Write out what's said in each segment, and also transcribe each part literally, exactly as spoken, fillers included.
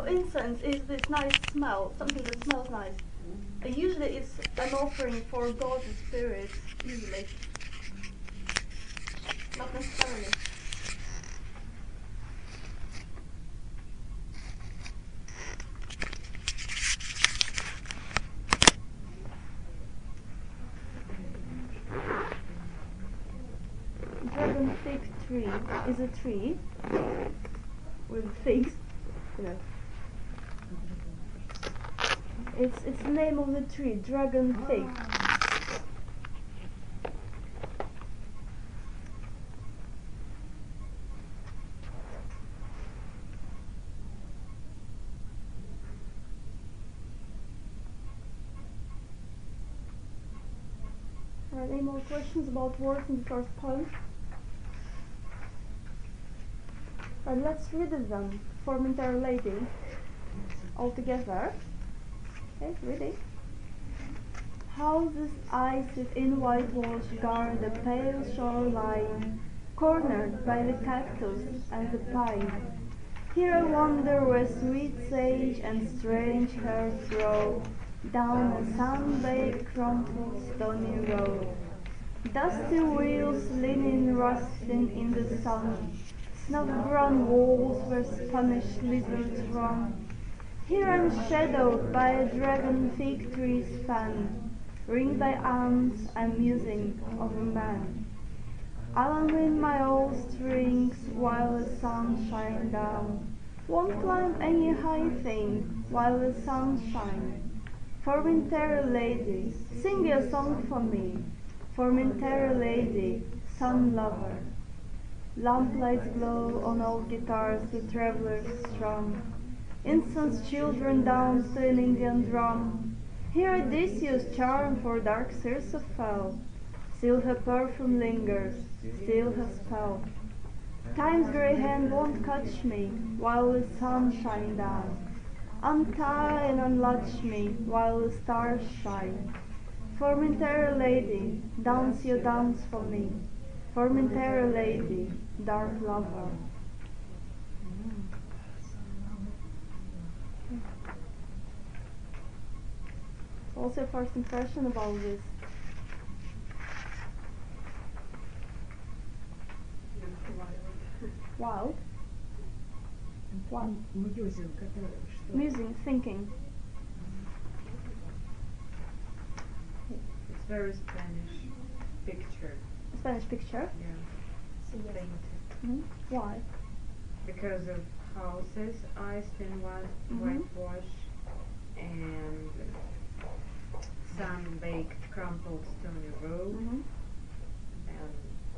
incense is this nice smell, something that smells nice. Uh, usually it's an offering for gods and spirits, usually. Not necessarily. Dragon fig tree is a tree with figs, you know. It's it's the name of the tree, dragon fig. Are there any more questions about words in the first poem? Right, let's read them. Formentera Lady, all together. Okay, ready? Houses icy in whitewash guard the pale shoreline, cornered by the cactus and the pine. Here I wander where sweet sage and strange herbs grow, down a sun-baked, crumpled, stony road. Dusty wheels leaning rusting in the sun, snuff-brown walls where Spanish lizards run. Here I'm shadowed by a dragon fig tree's fan, ringed by ants, I'm musing of a man. I'll unwind my old strings while the sun shines down, won't climb any high thing while the sun shines. Formentera Lady, sing a song for me, Formentera Lady, sun lover. Lamplights glow on old guitars the travelers strum, incense children dance to an Indian drum. Here Odysseus' charm for dark Circe fell, still her perfume lingers, still her spell. Time's grey hand won't catch me while the sun shines down, untie and unlatch me while the stars shine. Formentera Lady, dance your dance for me, Formentera Lady, dark lover. What's your first impression about this? Wild? Wild. Musing, thinking. It's very Spanish picture. Spanish picture? Yeah. Painted. Mm-hmm. Why? Because of houses, iced in white, Mm-hmm. whitewash, and sun-baked, crumpled stony road, Mm-hmm. and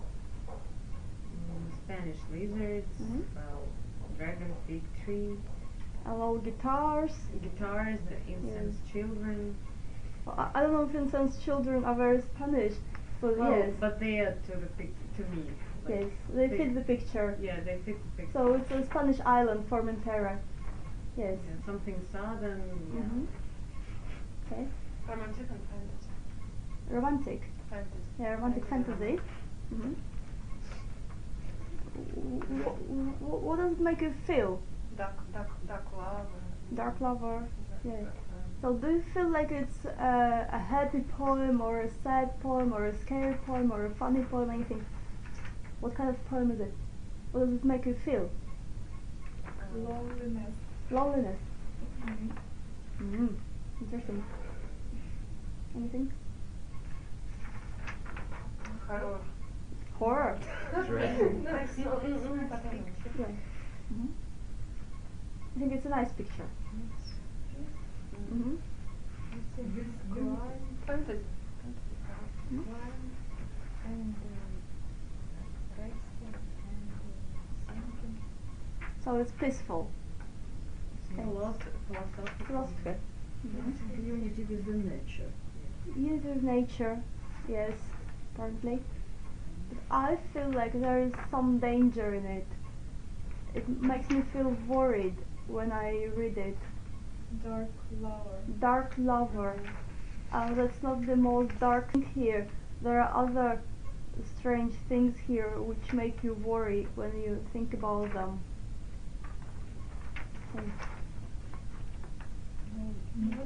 mm, Spanish lizards, Mm-hmm. well, dragon fig tree, Hello, guitars. guitars, the incense children. Well, I, I don't know if incense children are very Spanish, but Well, yes. but they are to the pic to me. like, Yes, they fit the picture. Yeah, they fit the picture. So it's a Spanish island, Formentera. Yes. Yeah, something southern. Yeah. Mm-hmm. Okay. Romantic and fantasy. Romantic. Fantasy. Yeah, romantic fantasy. Mm-hmm. What, what does it make you feel? Dark, dark, dark love. and- Dark lover. Yeah. um, So do you feel like it's uh, a happy poem or a sad poem or a scary poem or a funny poem, anything? What kind of poem is it? What does it make you feel? Loneliness. Loneliness. Mm-hmm. Mm-hmm. Interesting. Anything? Horror. Horror. Dreadful. Yeah. Mm-hmm. I think it's a nice picture. Mm-hmm. Fantasy. Mhm. So it's peaceful. Okay. Philosoph- philosophical. Philosophy. Mm-hmm. Unity with the nature. Unity with nature, yes, apparently. But I feel like there is some danger in it. It makes me feel worried when I read it. Dark lover. Dark lover. Uh, that's not the most dark thing here. There are other strange things here which make you worry when you think about them. Okay.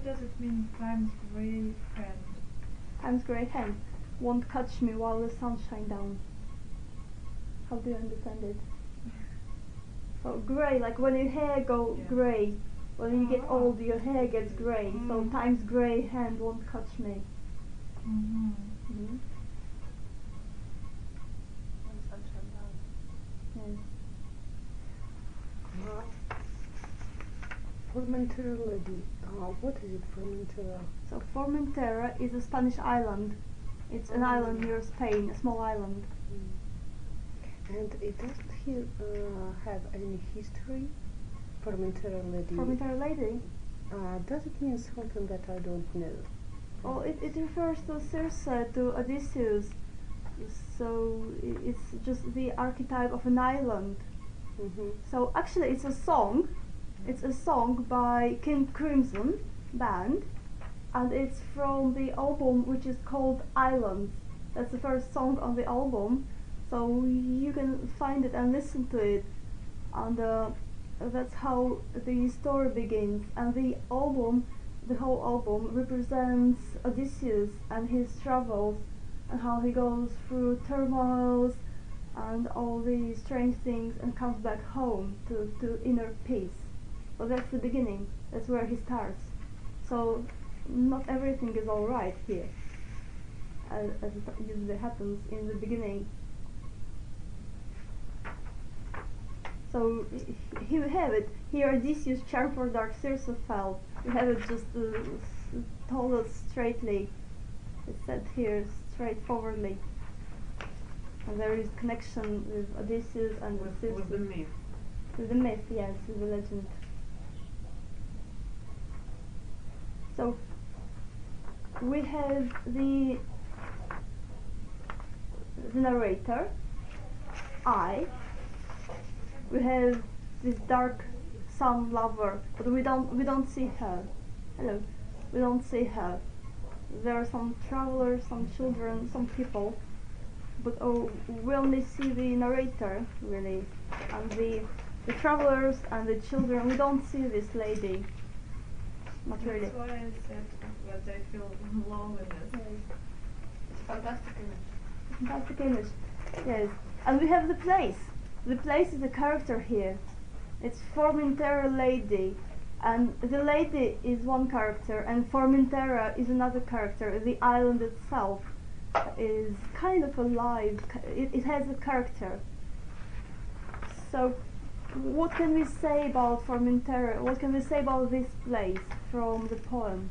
does it mean time's gray hand? Time's grey hand won't catch me while the sun shines down. How do you understand it? So grey, like when your hair go Yeah. grey, when you get Oh. old, your hair gets grey. So Mm. time's grey hand won't catch me. Mm-hmm. Mhm. When sunshine down. Yes. Uh, Formentera lady. Uh, what is it, Formentera? So Formentera is a Spanish island. It's an Oh. island near Spain, a small island. And it doesn't he uh, have any history? Formentera lady. Formentera lady. Uh, does it mean something that I don't know? Well, it, it refers to Circe, to Odysseus. So i- it's just the archetype of an island. Mm-hmm. So actually, it's a song. It's a song by King Crimson band, and it's from the album which is called Islands. That's the first song on the album. So you can find it and listen to it, and uh, that's how the story begins. And the album, the whole album, represents Odysseus and his travels, and how he goes through turmoils and all these strange things and comes back home to, to inner peace. So that's the beginning. That's where he starts. So not everything is all right here, as, as it usually happens in the beginning. So h- h- here we have it. Here Odysseus charmed for dark Circe fell. We have it just uh, s- told us straightly. It's said here straightforwardly. And there is connection with Odysseus and With, Circe. with the myth. With the myth, yes, with the legend. So we have the the narrator, I. We have this dark sun lover, but we don't we don't see her. Hello, we don't see her. There are some travelers, some children, some people, but oh, we only see the narrator really, and the the travelers and the children. We don't see this lady. Not really. That's why I said that I feel loneliness. Yes. It's fantastic image. Fantastic image. Yes. And we have the place. The place is a character here. It's Formentera lady. And the lady is one character and Formentera is another character. The island itself is kind of alive. It, it has a character. So what can we say about Formentera? What can we say about this place from the poem?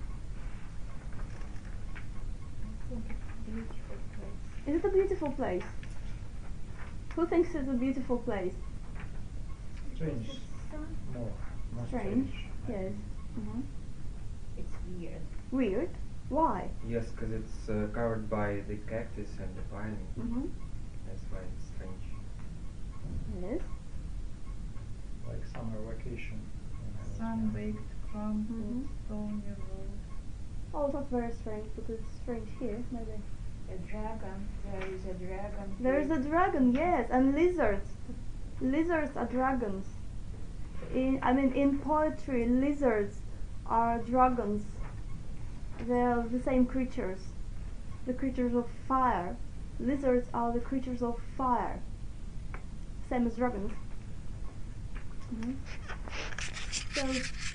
Beautiful place. Is it a beautiful place? Who thinks it's a beautiful place? Strange. No, not Strange. strange. Yes. Mhm. It's weird. Weird. Why? Yes, because it's uh, covered by the cactus and the pine. Mm-hmm. That's why it's strange. Yes. Like summer vacation. when I was young. Sun-baked crumpled Mhm. stone road. Oh, it's not very strange, but it's strange here, maybe. A dragon. There is a dragon. There is a dragon, yes, and lizards. Lizards are dragons. In I mean, in poetry, lizards are dragons. They are the same creatures, the creatures of fire. Lizards are the creatures of fire, same as dragons. Mhm. So,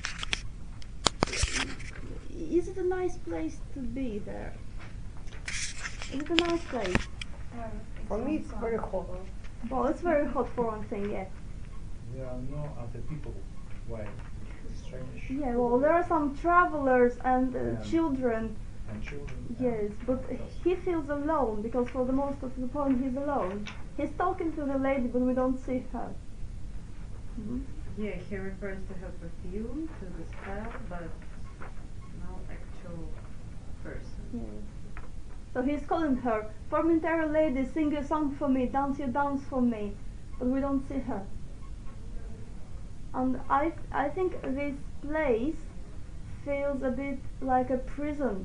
is it a nice place to be there? Is it a nice place? For me, it's very hot. Well, it's very hot for one thing, yeah. There are no other people. Why? It's strange. Yeah, well, there are some travelers and uh, Yeah. children, And children. yes, but he feels alone because for the most of the poem he's alone. He's talking to the lady, but we don't see her. Mhm. Yeah, he refers to her perfume, to the spell, but no actual person. Yes. So he's calling her, Formentera lady, sing a song for me, dance your dance for me, but we don't see her. And I, I think this place feels a bit like a prison.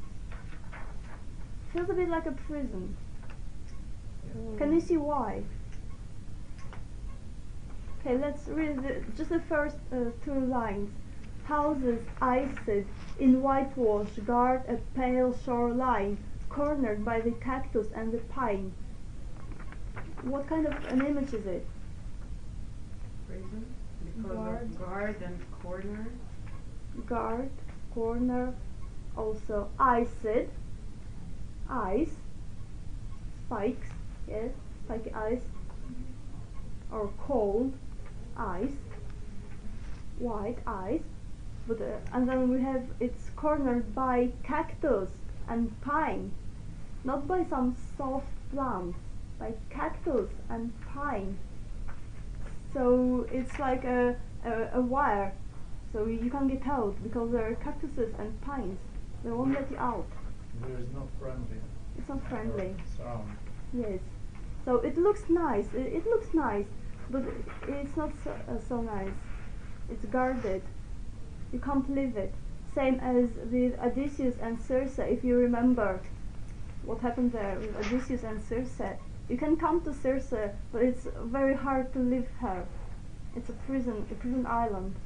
Feels a bit like a prison. Can you see why? Okay, let's read the, just the first uh, two lines. Houses iced in whitewash guard a pale shoreline, cornered by the cactus and the pine. What kind of an image is it? Prison? Because Guard. of guard and corner. Guard, corner, also iced, ice, spikes, yes, spiky ice, or cold, ice, white ice, but uh, and then we have it's cornered by cactus and pine, not by some soft plants, by cactus and pine. So it's like a, a, a wire, so you can't get out because there are cactuses and pines. They won't let you out. There is no friendly. It's not friendly. Sound. Yes. So it looks nice. It, it looks nice, but it's not so, uh, so nice. It's guarded. You can't leave it. Same as with Odysseus and Circe. If you remember what happened there with Odysseus and Circe, you can come to Circe, but it's very hard to leave her. It's a prison, a prison island.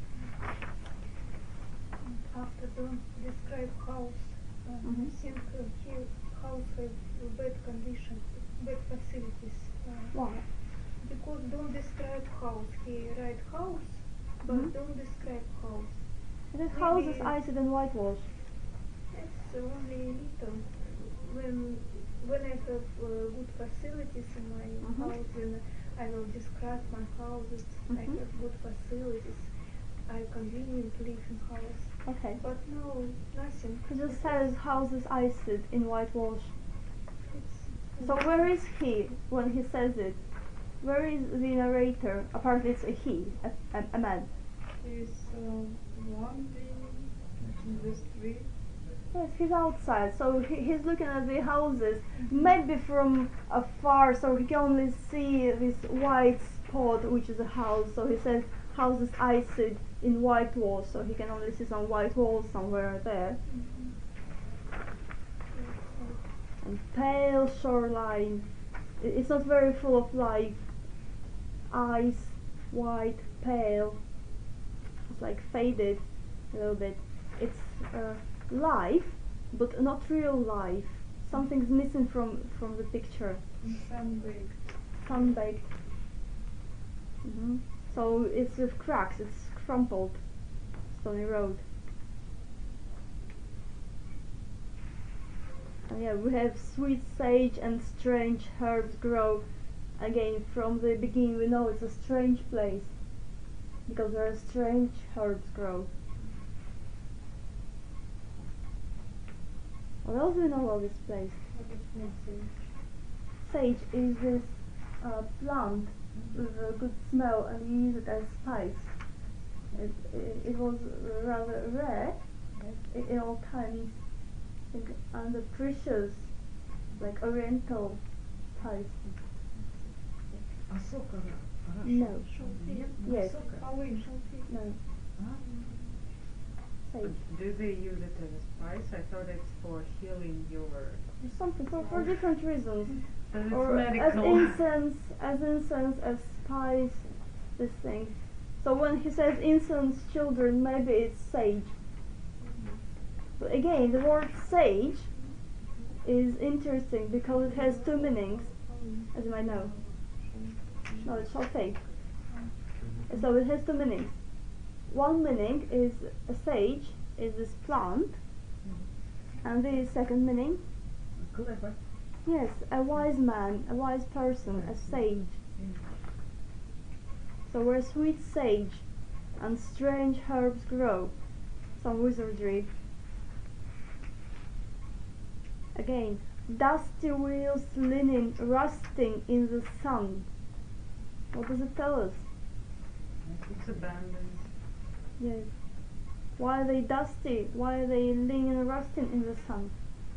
After don't describe house, uh, Mhm. I think uh, here house have bad condition, bad facilities. Uh, Why? because don't describe house. He write house, but Mhm. don't describe house. The house is Maybe- iced and whitewash. It's only little. When when I have uh, good facilities in my Mhm. house, then I will describe my houses. I Mhm. have good facilities. I convenient live in house. Okay. But no, nothing. He just says house is iced in whitewash. It's So where is he when he says it? Where is the narrator? Apparently it's a he, a, a, a man. He's um, wandering in the street. Yes, he's outside, so he, he's looking at the houses, maybe from afar, so he can only see this white spot, which is a house. So he says house is iced in whitewash, so he can only see some white walls somewhere there. And pale shoreline. I- It's not very full of life. Ice, white, pale. It's like faded a little bit. It's uh, life, but not real life. Something's missing from from the picture. Sunbaked. Sunbaked. hmm So it's with cracks. It's crumpled. Stony road. And yeah, we have sweet sage and strange herbs grow. Again, from the beginning we know it's a strange place because there are strange herbs grow. What else do we know about this place? What is missing? Sage is this uh, plant with a good smell, and you use it as spice. It, it, it was rather rare in, in all times, I think, and the precious, like oriental spice. А сока? No, Нет, Yes. сока. Полынь. no, А? sage. Do they use it as a spice? I thought it's for healing your. There's something for, for different reasons. But it's Or as medical. incense, as incense, as spice, this thing. So when he says incense children, maybe it's sage. But again, the word sage is interesting because it has two meanings, as you might know. No, it's sulfate. So it has two meanings. One meaning is a sage is this plant, and the second meaning, Clever. yes, a wise man, a wise person, a sage. So where sweet sage and strange herbs grow, some wizardry. Again, dusty wheels linen rusting in the sun. What does it tell us? It's abandoned. Yes. Why are they dusty? Why are they leaning and rusting in the sun?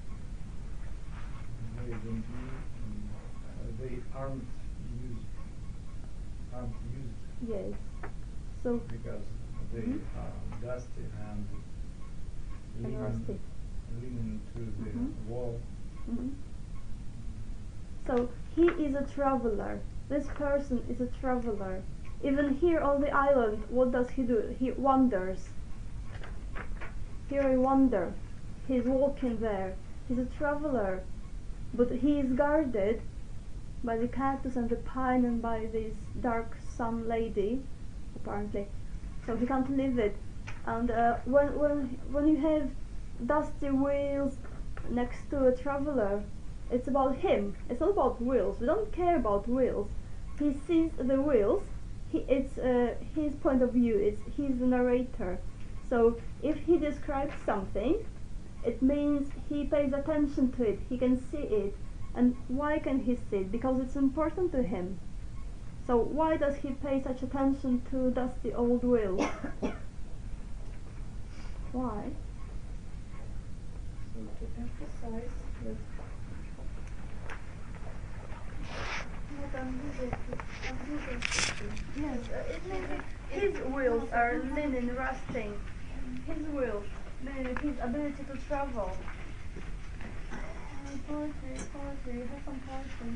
They don't use, um, uh, they aren't used, aren't used Yes. So, because they Mhm. are dusty and and leaning, rusty. leaning to the Mhm. wall. Mhm. So he is a traveler. This person is a traveler. Even here on the island, what does he do? He wanders. here I wonder. He's walking there. He's a traveler, but he is guarded by the cactus and the pine and by this dark sun lady, apparently. So he can't leave it. And uh, when when when you have dusty wheels next to a traveler, it's about him. It's not about wheels. We don't care about wheels. He sees the wheels. He, it's uh, his point of view. It's he's the narrator. So if he describes something, it means he pays attention to it. He can see it. And why can he see it? Because it's important to him. So why does he pay such attention to dusty old wheels? Why? So to emphasize that Not unusual to- unusual system. Yes, uh, it means that his wheels are linen rusting. His wheels, meaning his ability to travel. Uh, poetry, poetry, have some poetry.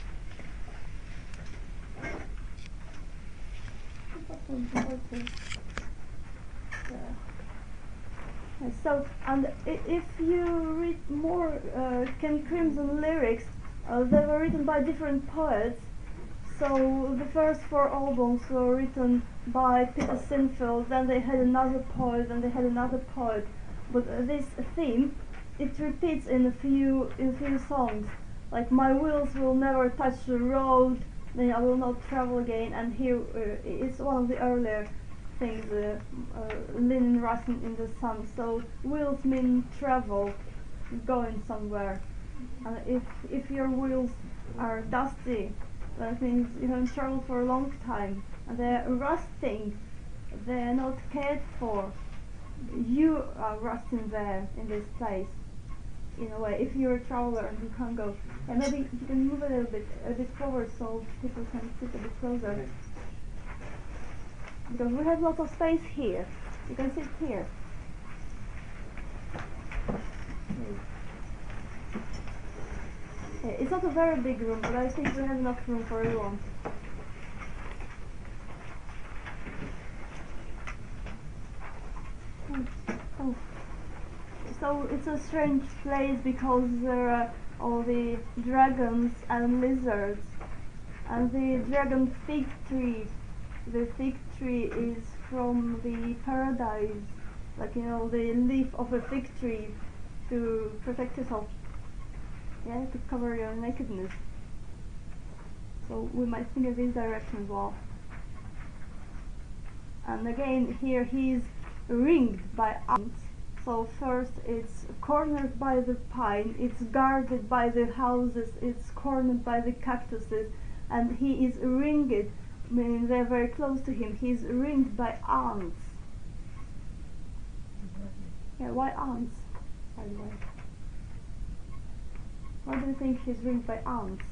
Have some poetry. Yeah. Yes, so, and i- if you read more uh, King Crimson lyrics, uh, they were written by different poets. So the first four albums were written by Peter Sinfield, then they had another poet, then they had another poet. But uh, this theme, it repeats in a few in a few songs. Like my wheels will never touch the road, then I will not travel again. And here uh, it's one of the earlier things, uh, uh, linen rusting in the sun. So wheels mean travel, going somewhere. And if if your wheels are dusty, that means you haven't traveled for a long time, and they're rusting, they're not cared for. You are rusting there in this place, in a way. If you're a traveler and you can't go, and maybe you can move a little bit, a bit forward so people can sit a bit closer. Because we have lots of space here. You can sit here. Okay, it's not a very big room, but I think we have enough room for everyone. Oh, oh. So it's a strange place because there are all the dragons and lizards. And the dragon fig tree, the fig tree is from the paradise, like, you know, the leaf of a fig tree to protect yourself. Yeah, to cover your nakedness. So we might think of this direction as well. And again, here he's ringed by ants. So first it's cornered by the pine, it's guarded by the houses, it's cornered by the cactuses, and he is ringed, meaning they're very close to him. He's ringed by ants. Yeah, why ants, by the way? Why do you think he's ringed by ants?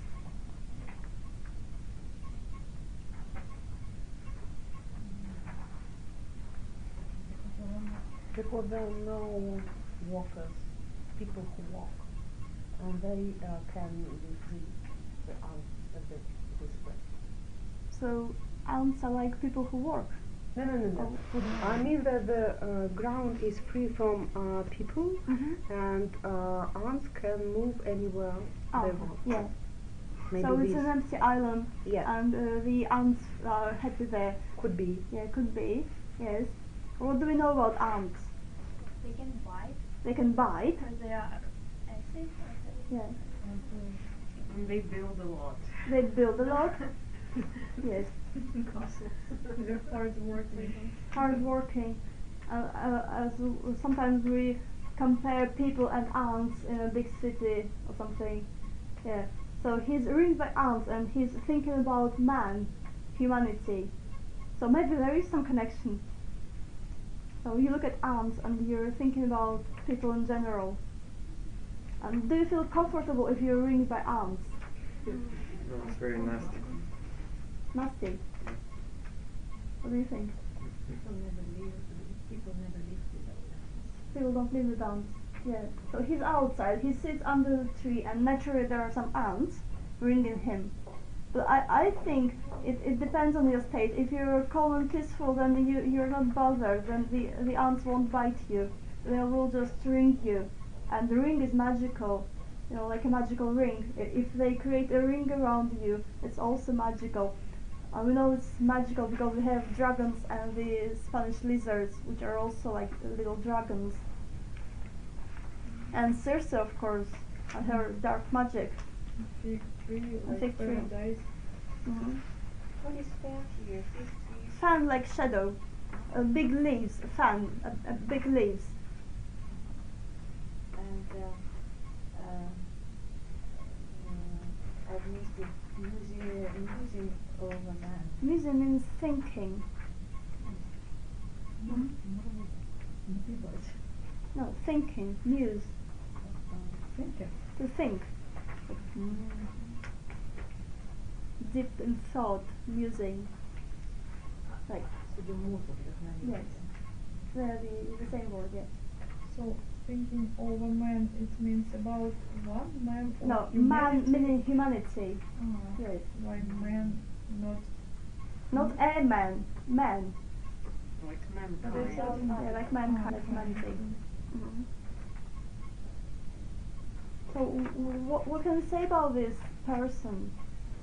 Because there are no walkers, people who walk, and they uh, can be free the ants at the, this way. So ants are like people who work. No, no, no, no. I mean that the uh, ground is free from uh, people, Mm-hmm. and uh, ants can move anywhere Oh, they want. yeah. Maybe So it's this an empty island, Yeah. and uh, the ants are happy there. could be. Yeah, could be. Yes. What do we know about ants? They can bite They can bite. because they are acid. Or Yeah. And they build a lot. They build a lot. Yes. they're hard working. Hard working. Uh, uh, as w- sometimes we compare people and ants in a big city or something. Yeah. So he's ringed by ants and he's thinking about man, humanity. So maybe there is some connection. So you look at ants and you're thinking about people in general. And do you feel comfortable if you're ringed by ants? No, it's very nasty. Nasty. What do you think? People never live, people never live without ants. People don't live with ants. Yeah. So he's outside, he sits under the tree and naturally there are some ants ringing him. But I, I think it, it depends on your state. If you're calm and peaceful, then you, you're not bothered, then the, the ants won't bite you. they will just ring you, and the ring is magical, you know, like a magical ring. I- If they create a ring around you, it's also magical. Uh, we know it's magical because we have dragons and the Spanish lizards, which are also like little dragons. And Circe, of course, and her dark magic. Fig tree, like fig tree. paradise. Mhm. What is fair here? Fig trees. Fan like shadow, uh, big leaves, fan, uh, uh, big leaves. And uh, uh, uh, I missed it. Musing, musing over man. Muse means thinking. Mhm. No, thinking, muse, Thinking. to think. Deep in thought, musing. Like, So the mood of the man. yes, the, the, the same word, yes. So thinking over man, it means about one man or No, humanity? man meaning humanity. Ah, Yes. why man, not Not a man, man. Like But it's mankind. also- Yeah, like mankind, Ah, humanity. okay. Mhm. So, w- what, what can we say about this person?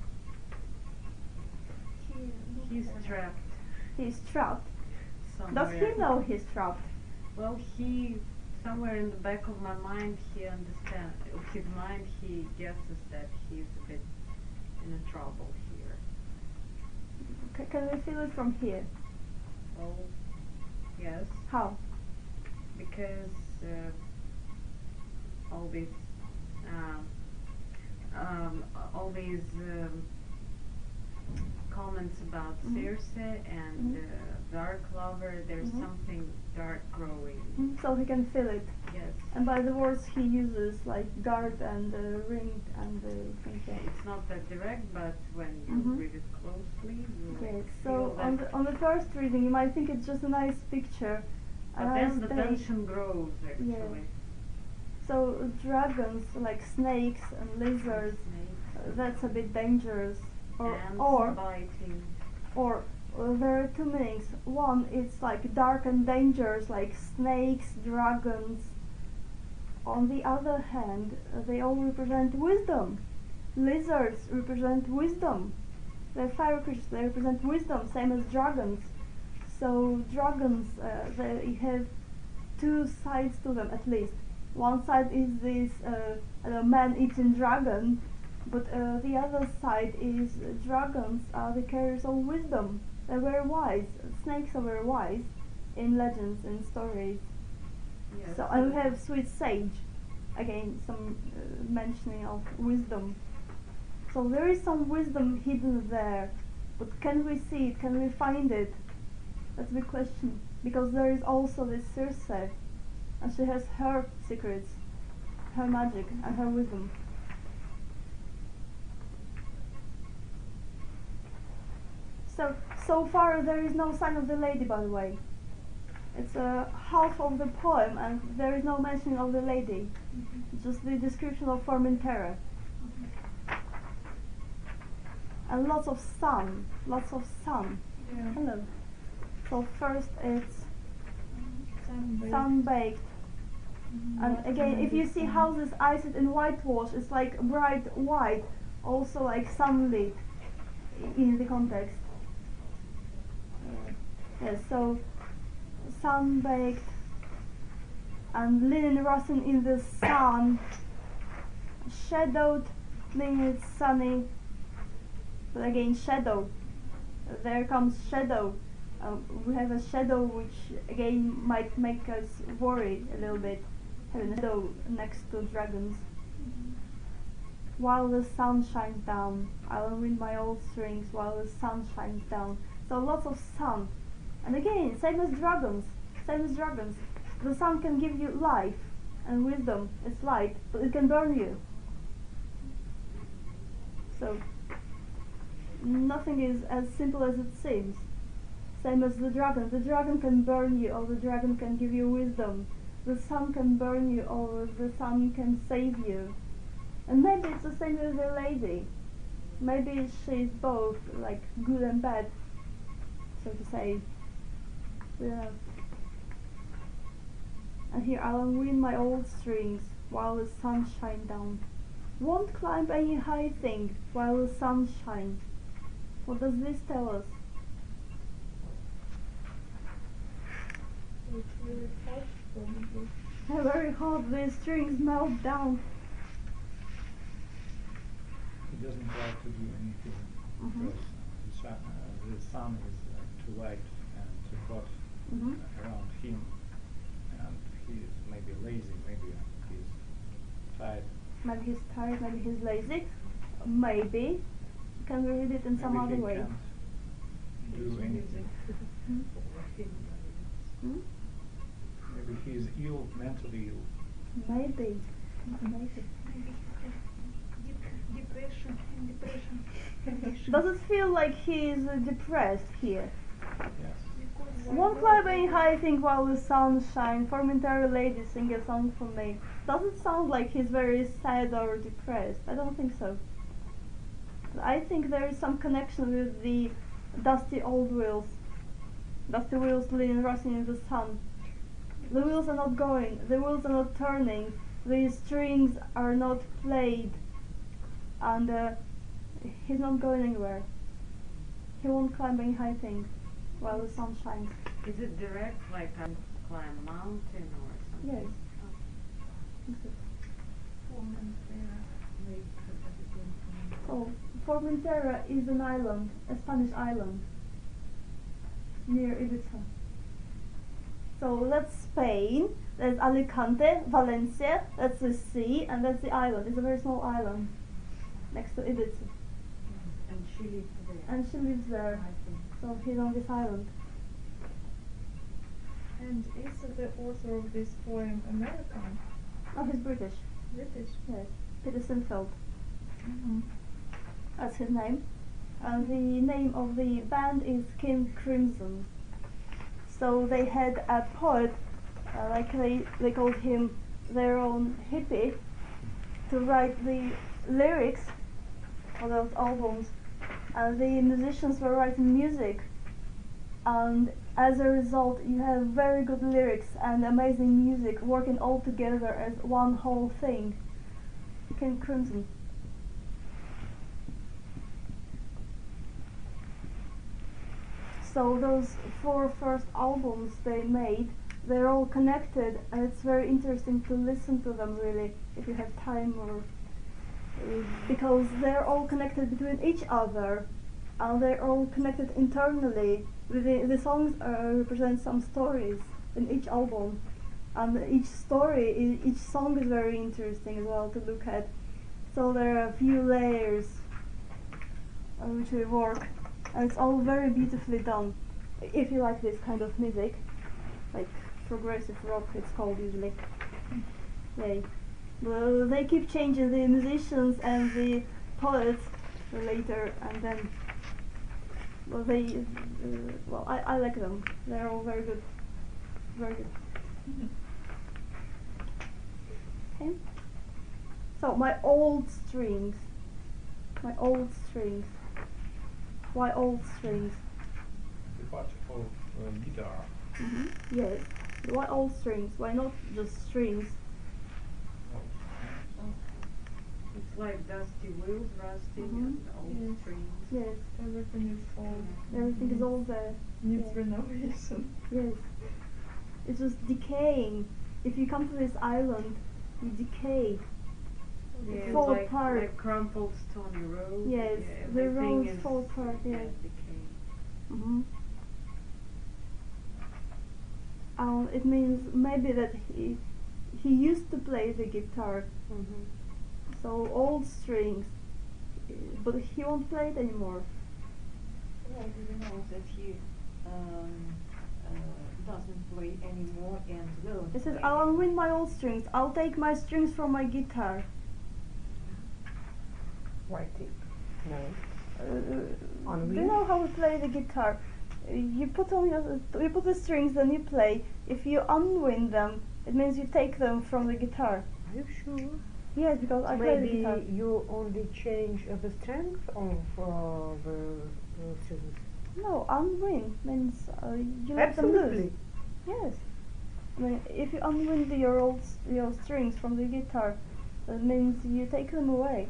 He's trapped He's trapped. somewhere. Does he know he's trapped? Well, he, somewhere in the back of my mind, he understands, of his mind, he guesses that he's a bit in a trouble here. C- can we feel it from here? Well, yes, How? because uh, all these, um, um, all these um, comments about Mhm. Circe and Mhm. uh, Dark Lover, there's Mhm. something dark growing. Mm, So he can feel it. Yes. And by the words he uses, like guard and uh, ring and uh, things like It's not that direct, but when you Mhm. read it closely, you Yes, feel so that. on the, on the first reading you might think it's just a nice picture, a but nice then the day. tension grows actually. So dragons, like snakes and lizards, Snakes, uh, that's a bit dangerous. Or, ants or, biting. or uh, there are two meanings. One, it's like dark and dangerous, like snakes, dragons. On the other hand, uh, they all represent wisdom. Lizards represent wisdom. They're fire creatures, they represent wisdom, same as dragons. So dragons, uh, they have two sides to them at least. One side is this uh, I don't know, man-eating dragon, but uh, the other side is uh, dragons are the carriers of wisdom. They're very wise. Snakes are very wise in legends and stories. Yes. So and we have sweet sage, again some uh, mentioning of wisdom. So there is some wisdom hidden there, but can we see it? Can we find it? That's the question. Because there is also this Circe, and she has her secrets, her magic, and her wisdom. So so far there is no sign of the lady, by the way. It's uh, half of the poem, and there is no mention of the lady. Just the description of Formentera. And lots of sun, lots of sun. Yeah. Hello. So first it's Sunbathed. sun-baked. Mhm. And What again, kind if you of see sun? houses iced in whitewash, it's like bright white, also like sunlit i- in the context. Uh, yes, so sun-baked and linen rustling in the sun, shadowed, meaning it's sunny, but again shadow. Uh, there comes shadow. Um, we have a shadow which again might make us worry a little bit, having a shadow next to dragons. While the sun shines down, I will read my old strings while the sun shines down. So lots of sun. And again, same as dragons, same as dragons. The sun can give you life and wisdom, it's light, but it can burn you. So nothing is as simple as it seems. Same as the dragon. The dragon can burn you, or the dragon can give you wisdom. The sun can burn you, or the sun can save you. And maybe it's the same with the lady. Maybe she's both, like good and bad, so to say. Yeah. And here I'll unwind my old strings while the sun shines down. Won't climb any high thing while the sun shines. What does this tell us? It's really hot, probably. Very hot, the strings melt down. He doesn't like to do anything Mhm. because the, sun, uh, the sun is uh, too light and too hot Mhm. around him, and he is maybe lazy, maybe he's tired. Maybe he's tired, maybe he's lazy. Maybe. Can we read it in some maybe other he way? can't do anything. Hmm? Hmm? Maybe he's ill, mentally ill. Maybe. Maybe. Maybe he has dep- depression and depression condition. Does it feel like he's uh, depressed here? Yes. Because Won't climb any high thing while the sun shines. Formentary lady sing a song for me. Does it sound like he's very sad or depressed? I don't think so. I think there is some connection with the dusty old wheels. Dusty wheels leaning rusting in the sun. The wheels are not going, the wheels are not turning, the strings are not played, and uh, he's not going anywhere. He won't climb any high thing while the sun shines. Is it direct, like I climb a mountain or something? Yes. So, Formentera is an island, a Spanish island, near Ibiza. So that's Spain, that's Alicante, Valencia, that's the sea, and that's the island. It's a very small island next to Ibiza. And she lives there. And she lives there, I think. so he's on this island. And is the author of this poem American? Oh, he's British. British? Yes, Peter Sinfield. Mm-hmm. That's his name. And the name of the band is King Crimson. So they had a poet, uh, like they, they called him their own hippie, to write the lyrics for those albums. And the musicians were writing music. And as a result, you have very good lyrics and amazing music working all together as one whole thing. King Crimson. So those four first albums they made, they're all connected, and it's very interesting to listen to them really, if you have time, or uh, because they're all connected between each other, and they're all connected internally. The, the songs uh, represent some stories in each album, and each story, i- each song is very interesting as well to look at. So there are a few layers on which we work, and it's all very beautifully done. If you like this kind of music, like progressive rock it's called usually. Yay. Well, they keep changing the musicians and the poets later, and then well they uh, well I, I like them. They're all very good. Very good. Okay. So my old strings. My old strings. Why old strings? The part of uh, guitar. Mm-hmm. Yes. Why old strings? Why not just strings? It's like dusty wheels rusting Mhm. and old Yes. strings. Yes. Everything is old. Everything is old there. Needs Yeah. renovation. Yes. It's just decaying. If you come to this island, you decay. Yeah, fall like, apart. like crumpled stony road. Yes, yeah, the everything roads is fall apart, yeah, yes. decaying. Mm-hmm. Um, it means maybe that he he used to play the guitar, Mm-hmm. so old strings, uh, but he won't play it anymore. Yeah, I didn't know that he um, uh, doesn't play anymore and will. He says, I'll unwind my old strings. I'll take my strings from my guitar. Why take? No. Uh, Unwind? do you know how to play the guitar? Uh, you put on your, you put the strings, then you play. If you unwind them, it means you take them from the guitar. Are you sure? Yes, because I play the Maybe guitar. you only change uh, the strength of uh, the uh, strings. No, unwind means uh, you let them loose. Absolutely. Yes. I mean, if you unwind your old s- your strings from the guitar, that means you take them away.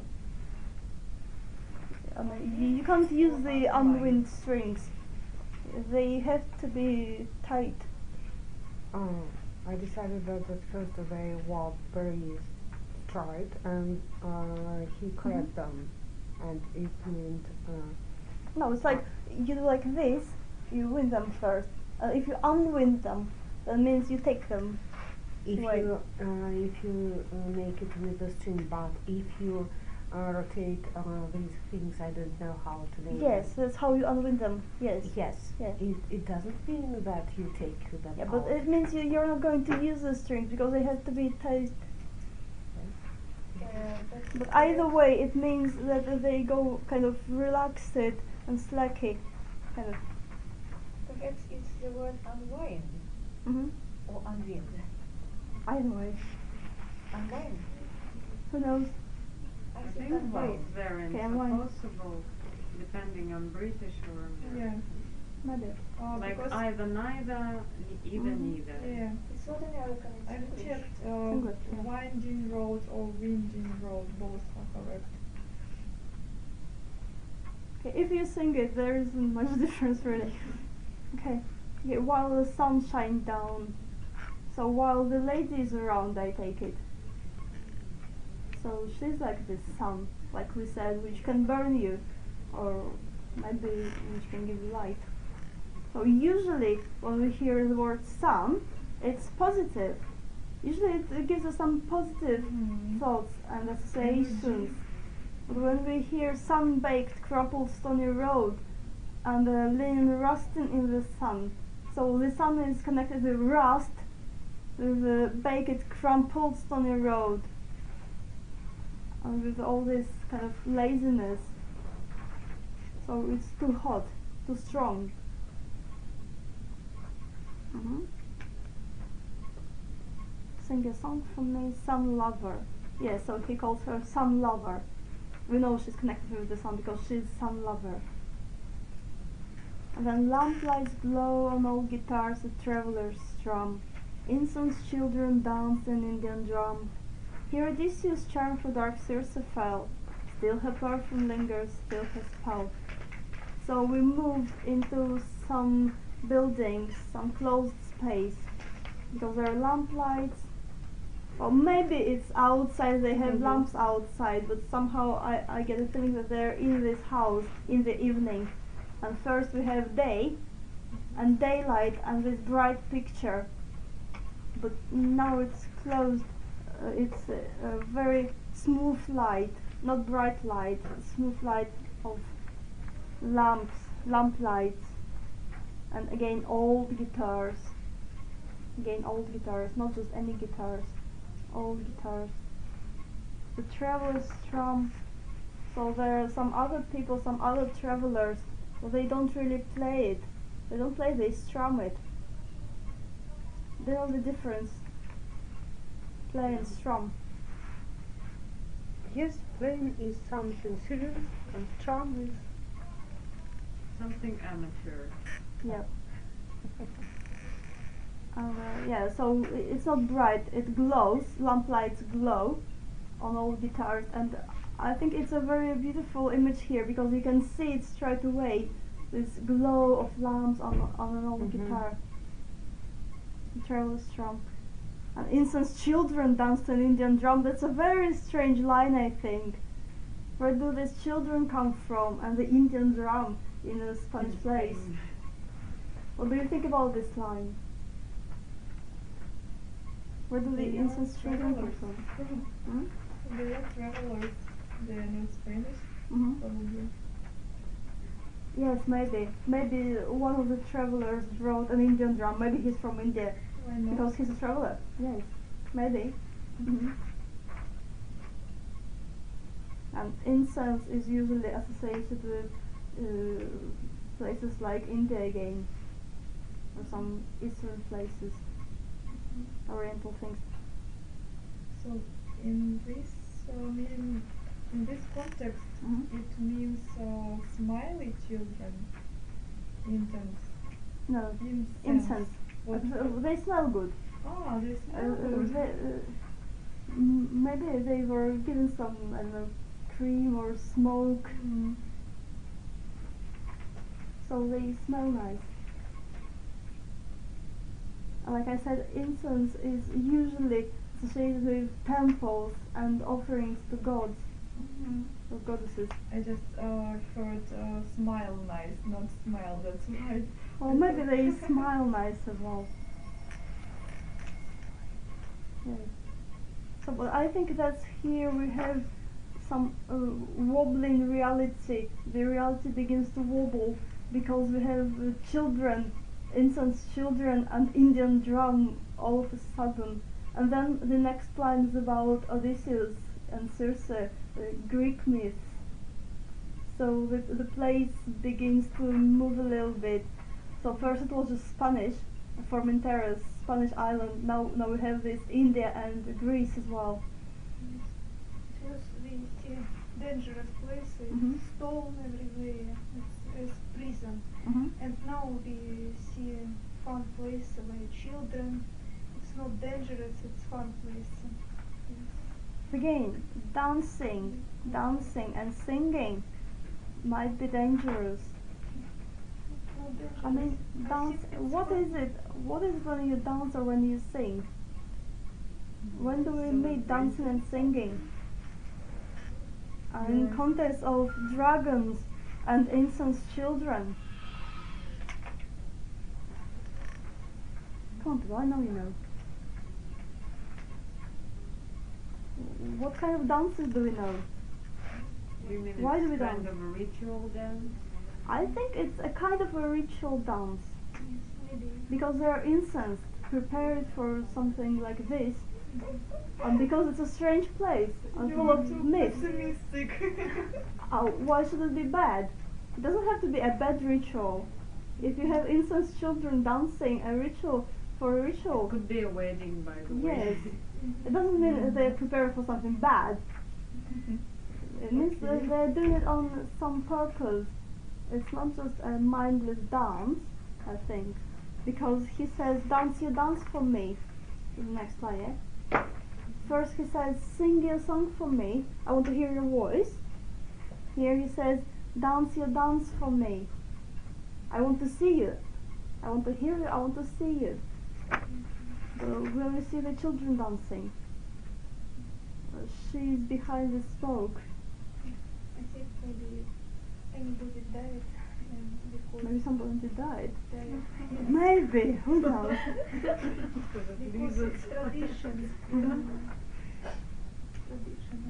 I mean, you, you can't use the unwind strings. They have to be tight. Oh, I decided that at first they were very straight, and uh, he cracked them, and it meant uh, No, it's like you do like this. You wind them first. Uh, if you unwind them, that means you take them. if Right. you uh, if you uh, make it with the string, but if you uh, rotate uh, these things, I don't know how to name Yes, it. that's how you unwind them. Yes. Yes. Yes. It it doesn't mean that you take them Yeah, out. but it means you, you're not going to use the strings because they have to be tight. Yeah, that's But either way, it means that they go kind of relaxed and slacky, kind of. perhaps it's the word unwind Mm-hmm. or unwind. Either way, Unwind. who knows? I I think think unwind. both variants Okay, are unwind. possible depending on British or Yeah. American. Maybe. Uh, Like because either neither, n- even Mhm. neither. yeah, It's not American, it's I've English. checked uh, English, yeah. winding road or winding road, both are correct. Okay, if you sing it, there isn't much difference really. Okay. Okay, while the sun shines down. So while the lady is around, I take it. So she's like the sun, like we said, which can burn you, or maybe which can give you light. So usually when we hear the word sun, it's positive. Usually it, it gives us some positive Hmm. thoughts and associations. But when we hear sun-baked, crumpled stony road and the linen rusting in the sun, so the sun is connected with rust, with the baked, crumpled stony road, and with all this kind of laziness. So it's too hot, too strong. hmm Sing a song for me, Sun Lover. Yeah, so he calls her Sun Lover. We know she's connected with the sun because she's Sun Lover. And then lamplights glow on old guitars, the travelers strum. Incense children dance an Indian drum. Here Odysseus' charm for dark Circe fell. Still her perfume lingers, still her spell. So we move into some buildings, some closed space, because there are lamplights. Or maybe it's outside, they have Mhm. lamps outside, but somehow I, I get a feeling that they're in this house in the evening. And first we have day, and daylight, and this bright picture. But now it's closed, uh, it's a, a very smooth light, not bright light, smooth light of lamps, lamp lights. And again old guitars, again old guitars, not just any guitars. Old guitars. The travelers strum. So there are some other people, some other travelers, but they don't really play it. They don't play, they strum it. They know the difference. Play and strum. Yes, playing is something serious, and strum is Something amateur. Yeah. And, uh, yeah, so i- it's not bright, it glows, lamp lights glow on all guitars, and I think it's a very beautiful image here because you can see it straight away, this glow of lamps on, on an old Mhm. guitar. The traveler's strum. And incense children dance to an Indian drum. That's a very strange line, I think. Where do these children come from? And the Indian drum in a Spanish In place. Spain. What do you think about this line? Where do the They are incense children come travelers. from? Hmm? They are travelers. They are not Spanish, hmm probably. Yes, maybe. Maybe one of the travelers brought an Indian drum. Maybe he's from India Why not? because he's a traveler. Yes, maybe. hmm And incense is usually associated with uh, places like India again, or some eastern places, oriental things. So in this uh, mean, in this context, Mhm. it means uh, smiley children. Incense. No, Incense. incense. What? Uh, they smell good. Ah, they Uh, smell uh, good. they, uh, m- maybe they were given some, I don't know, cream or smoke, Mm. so they smell nice. And like I said, incense is usually associated with temples and offerings to gods Mhm. or goddesses. I just uh, heard uh, smile nice, not smile, that's right. Or maybe they smile nice as well. Yes. So, but I think that's here we have some uh, wobbling reality. The reality begins to wobble because we have uh, children, incense children, and Indian drum all of a sudden. And then the next line is about Odysseus and Circe, uh, Greek myths. So the, the place begins to move a little bit. So first it was just Spanish, Formentera, Spanish island. Now, now we have this India and Greece as well. It was the uh, dangerous place, uh, Mhm. stone everywhere, it's as prison. Mhm. And now we see a fun place where children, it's not dangerous, it's fun place. Yes. Again, dancing, dancing and singing might be dangerous. It's not dangerous. I mean, I dance. think it's What fun. is it? What is when you dance or when you sing? When do we meet dancing and singing? And in Yes. context of dragons and incense children. Come on, people, I know you know. What kind of dances do we know? You mean Why it's do we kind dance? of a ritual dance? I think it's a kind of a ritual dance Yes, maybe. because they're incensed, prepared for something like this, and because it's a strange place and full of myths. Pessimistic. Uh, why should it be bad? It doesn't have to be a bad ritual. If you have incensed children dancing, a ritual for a ritual, Could be a wedding, by the yes, way. it doesn't mean that they're prepared for something bad. It means that they're doing it on some purpose. It's not just a mindless dance, I think, because he says, "Dance your dance for me." In the next line, yeah? First he says, "Sing your song for me. I want to hear your voice." Here he says, "Dance your dance for me. I want to see you. I want to hear you. I want to see you." So when we see the children dancing, uh, she's behind the smoke. I think maybe anybody died and because Maybe somebody died. died. Maybe, who knows? Because it's tradition. Mhm. Tradition.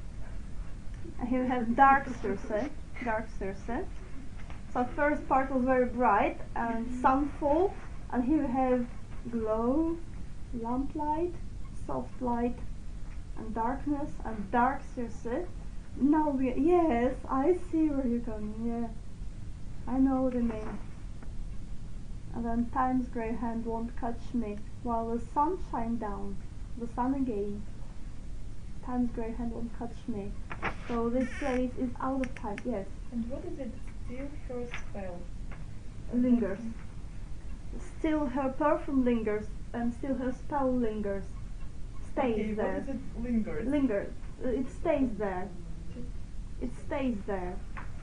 And here we have dark Circe, dark Circe. So first part was very bright and sunful, and here we have glow, lamplight, soft light, and darkness, and dark Circe. Now we, yes, I see where you're going, yeah. I know what you mean. And then time's grey hand won't catch me, while the sun shine down, the sun again. Time's grey hand won't catch me. So this place is out of time, yes. And what is it? Still her spell. Lingers. Still her perfume lingers, and still her spell lingers. Stays Okay, there. what is it lingers? Lingers. Uh, it stays there. It stays there.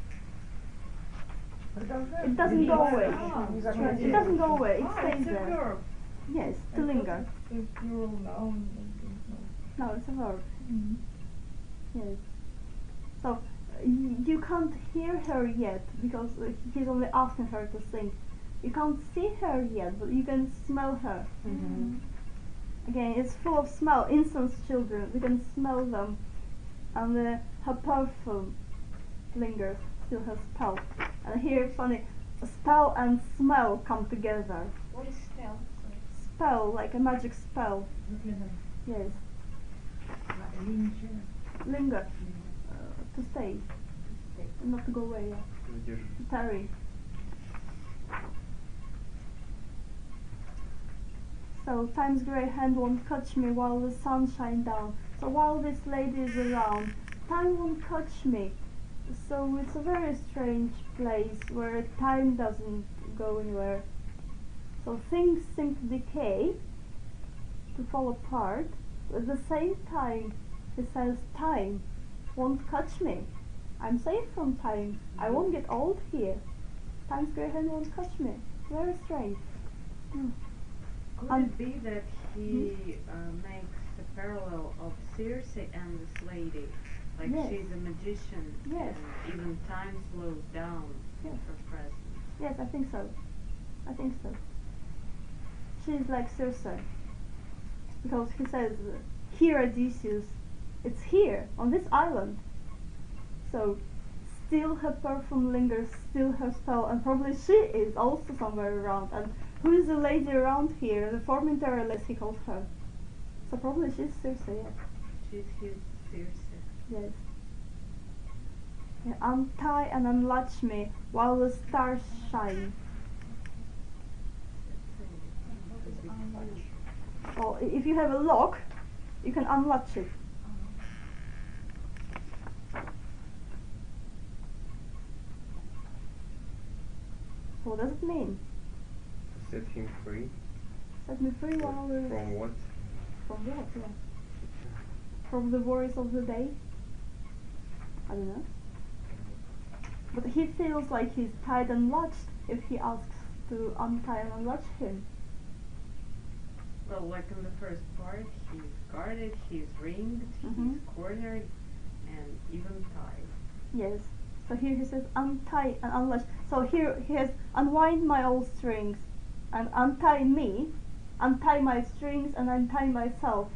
It doesn't go away. Ah, Right, it doesn't go away. It ah, stays it's a there. verb. Yes, I to thought linger. It's a plural noun. I don't know. No, it's a verb. Mm. Yes. So y- you can't hear her yet because uh, he's only asking her to sing. You can't see her yet, but you can smell her. Mm-hmm. Again, it's full of smell. Incense children, we can smell them, and uh, her perfume lingers, still her spell. And here it's funny, spell and smell come together. What is spell? Sorry. Spell, like a magic spell. Yes. Linger. Uh, to stay. Not to go away. Yeah. Задерживай. To tarry. So time's grey hand won't catch me while the sun shines down. So while this lady is around, time won't catch me. So it's a very strange place where time doesn't go anywhere. So things seem to decay, to fall apart. At the same time, he says, time won't catch me. I'm safe from time. I won't get old here. Time's grey hand won't catch me. Very strange. Mm. Could Um, it be that he uh, makes a parallel of Circe and this lady? Like Yes. she's a magician, Yes. and even time slows down in Yes. her presence. Yes, I think so. I think so. She's like Circe. Because he says, here Odysseus, it's here, on this island. So, still her perfume lingers, still her spell, and probably she is also somewhere around. And who is the lady around here? The Formentera, as he calls her. So probably she's Circe, yes. She's his Circe. Yes. Yeah, untie and unlatch me while the stars shine. Well, i- if you have a lock, you can unlatch it. So what does it mean? Set him free. Set me free while the... From what? From what, yeah. From the worries of the day? I don't know. But he feels like he's tied and latched if he asks to untie and unlatch him. Well, like in the first part, he's guarded, he's ringed, Mhm. he's cornered, and even tied. Yes. So here he says untie and unlatch. So here he has unwind my old strings and untie me, untie my strings and untie myself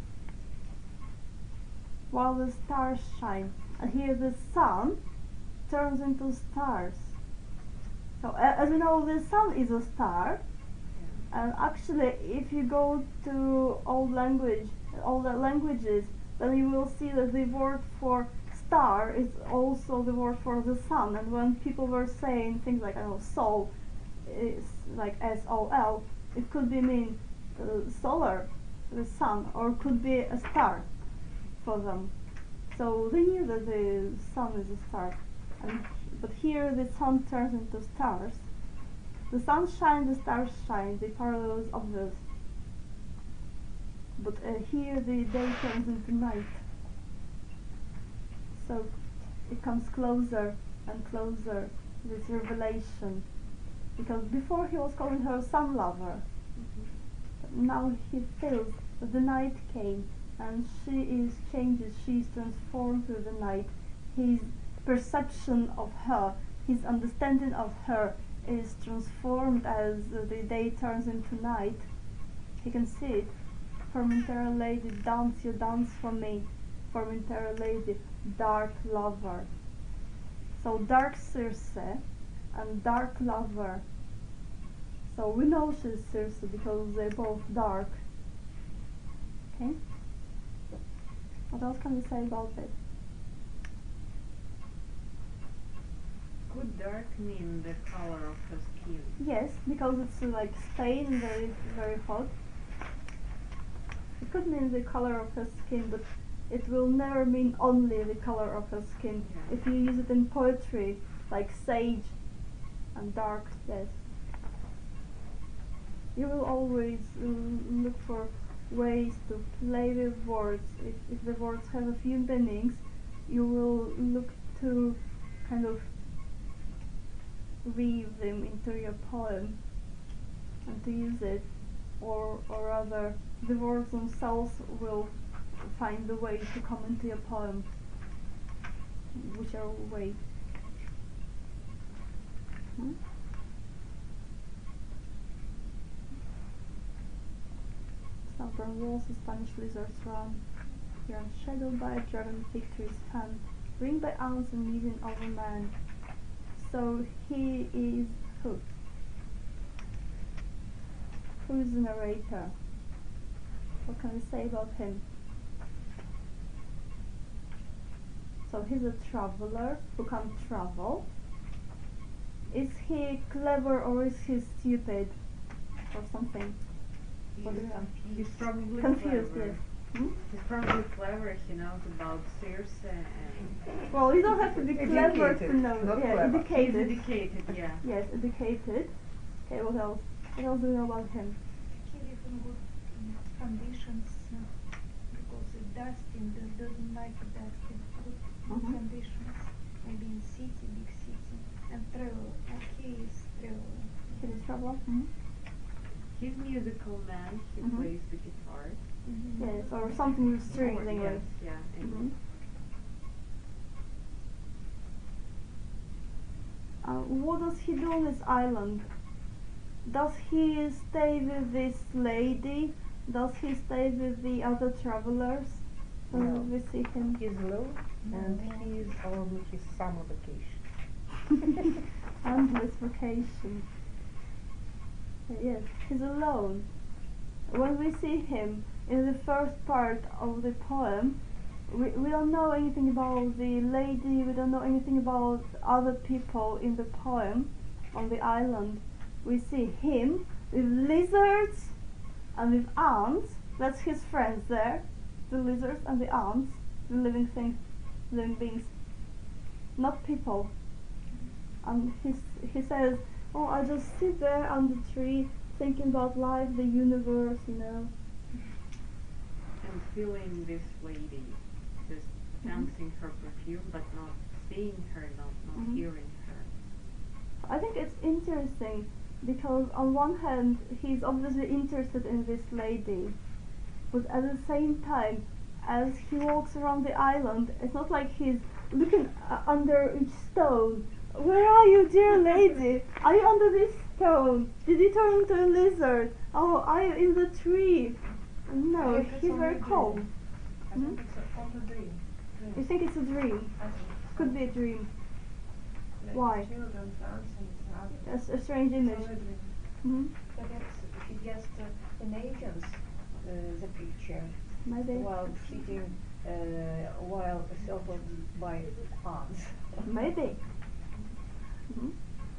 while the stars shine. And here the sun turns into stars. So a- as we know, the sun is a star. And actually, if you go to old language, all the languages, then you will see that the word for star is also the word for the sun. And when people were saying things like, I don't know, sol, is like S O L, it could be mean uh, solar, the sun, or could be a star for them. So they knew that the sun is a star. And, but here the sun turns into stars. The sun shines, the stars shine, the parallel is obvious. But uh, here the day turns into night. So it comes closer and closer, this revelation. Because before he was calling her sun lover. But now he feels that the night came and she is changes, she is transformed through the night. His perception of her, his understanding of her is transformed as uh, the day turns into night. He can see it. Formentera lady, dance, you dance for me. Formentera lady, dark lover. So dark Circe and dark lover. So we know she's Circe because they're both dark. Okay? What else can we say about it? Could dark mean the color of her skin? Yes, because it's uh, like Spain, very very hot. It could mean the color of her skin, but it will never mean only the color of her skin. Yeah. If you use it in poetry, like sage and dark, yes. You will always uh, look for ways to play with words. If, if the words have a few meanings, you will look to kind of weave them into your poem and to use it, or or rather the words themselves will find a way to come into your poem, whichever way. Hmm? Stubborn walls, the Spanish lizards run. Here I'm shadowed by a dragon victory's hand, ringed by owls and leading over man. So he is who? Who is the narrator? What can we say about him? So he's a traveler who can travel. Is he clever or is he stupid or something? What do you have? He's probably Confused, clever. yes. Hmm? He's probably clever, he knows about Circe and... Well, you don't have to be clever to Educated, know. not Yeah, clever. He's educated. educated, yeah. Yes, educated. Okay, what else? What else do we know about him? He lives in good mm, condition. and do- doesn't like that good, good Mhm. conditions. Maybe in city, big city, and travel. And he is traveling. He is traveler. Mhm. He's musical man. He Mhm. plays the guitar. Mhm. Yes, or something with strings Or- anyway. Yes, yeah. And Mhm. Uh, what does he do on this island? Does he stay with this lady? Does he stay with the other travelers? When No. we see him. He's alone and he's on his summer vacation. Endless vacation. Uh, Yes, he's alone. When we see him in the first part of the poem, we, we don't know anything about the lady, we don't know anything about other people in the poem on the island. We see him with lizards and with ants, that's his friends there, the lizards and the ants, the living things, living beings, not people. And he, s- he says, oh, I just sit there on the tree thinking about life, the universe, you know. and feeling this lady, just Mhm. sensing her perfume, but not seeing her, not not Mhm. hearing her. I think it's interesting because on one hand he's obviously interested in this lady, but at the same time, as he walks around the island, it's not like he's looking uh, under each stone. Where are you, dear lady? Are you under this stone? Did you turn into a lizard? Oh, are you in the tree? No, I think it's he's only very a calm. dream. I Hmm? think it's a, only dream. You Dreams. think it's a dream? I think it's Could be a only- dream. like Why? Children dancing, it's not. A, s- a strange It's image. only dream. Hmm? Perhaps he just uh, imagines uh, the picture Maybe. while sitting, uh, while circled by ants. Maybe. Mhm.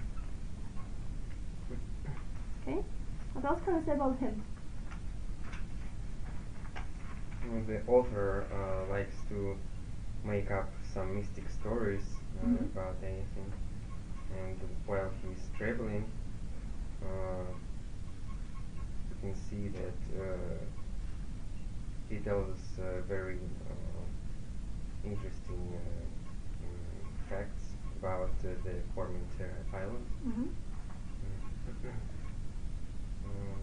Okay. What else can I say about him? Well, the author uh, likes to make up some mystic stories uh, Mhm. about anything, and while he's traveling, uh, you can see that uh, he tells uh, very uh, interesting uh, mm, facts about uh, the Formentera Island. Mhm. Uh,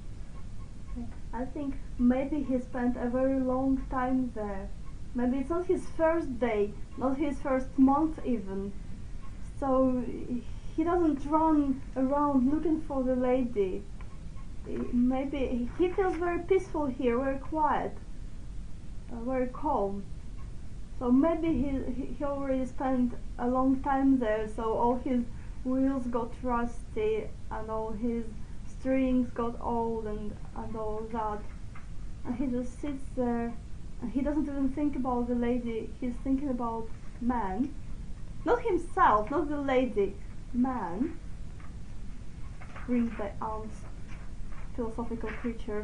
I think maybe he spent a very long time there. Maybe it's not his first day, not his first month even. So he doesn't run around looking for the lady. Eh, Maybe he feels very peaceful here, very quiet, uh, very calm. So maybe he, he he already spent a long time there, so all his wheels got rusty and all his strings got old and, and all that. And he just sits there and he doesn't even think about the lady, he's thinking about man. Not himself, not the lady, man. Brings the ants, philosophical creatures.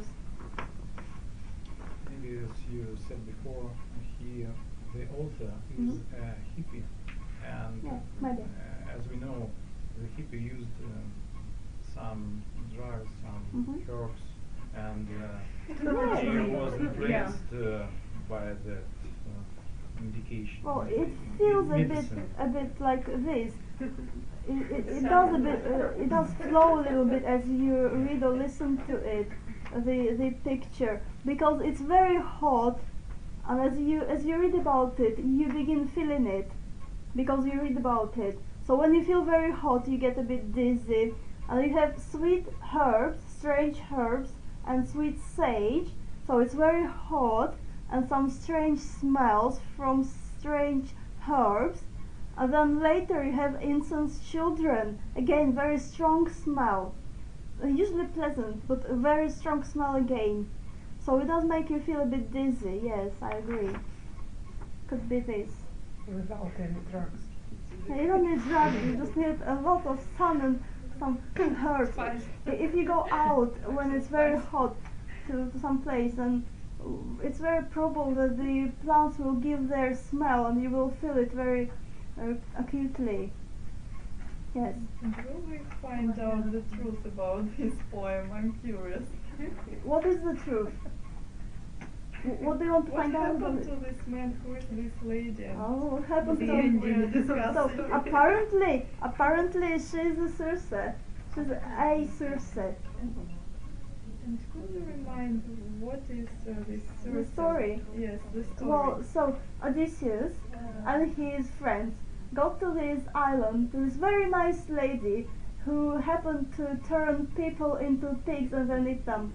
Maybe as you said before, he, uh, the author is Mhm. a hippie, and Yeah, maybe. uh, as we know, the hippie used um, some drugs, some Mhm. herbs, and uh, Yeah. he was influenced uh, by that uh, medication. Well, me- it me- feels a bit, medicine. a bit like this. It, it, it does a bit, uh, it does flow a little bit as you read or listen to it, the the picture, because it's very hot, and as you as you read about it, you begin feeling it, because you read about it. So when you feel very hot, you get a bit dizzy, and you have sweet herbs, strange herbs, and sweet sage. So it's very hot, and some strange smells from strange herbs. And then later you have incense children, again very strong smell, uh, usually pleasant, but a very strong smell again. So it does make you feel a bit dizzy, yes, I agree. Could be this. Without any drugs. Yeah, you don't need drugs, you just need a lot of sun and some herbs. I- If you go out when it's very hot to, to some place, then uh, it's very probable that the plants will give their smell and you will feel it very uh, acutely. Yes. And will we find out the truth about this poem? I'm curious. What is the truth? W- what do you want to What find out about happened it? to this man? Who is this lady? And Oh, what happened the to end we are so discussing. apparently, apparently she's a Circe. She's a Circe. And could you remind what is uh, this The Circe? story? Yes, the story. Well, so Odysseus and his friends got to this island to this very nice lady who happened to turn people into pigs and then eat them.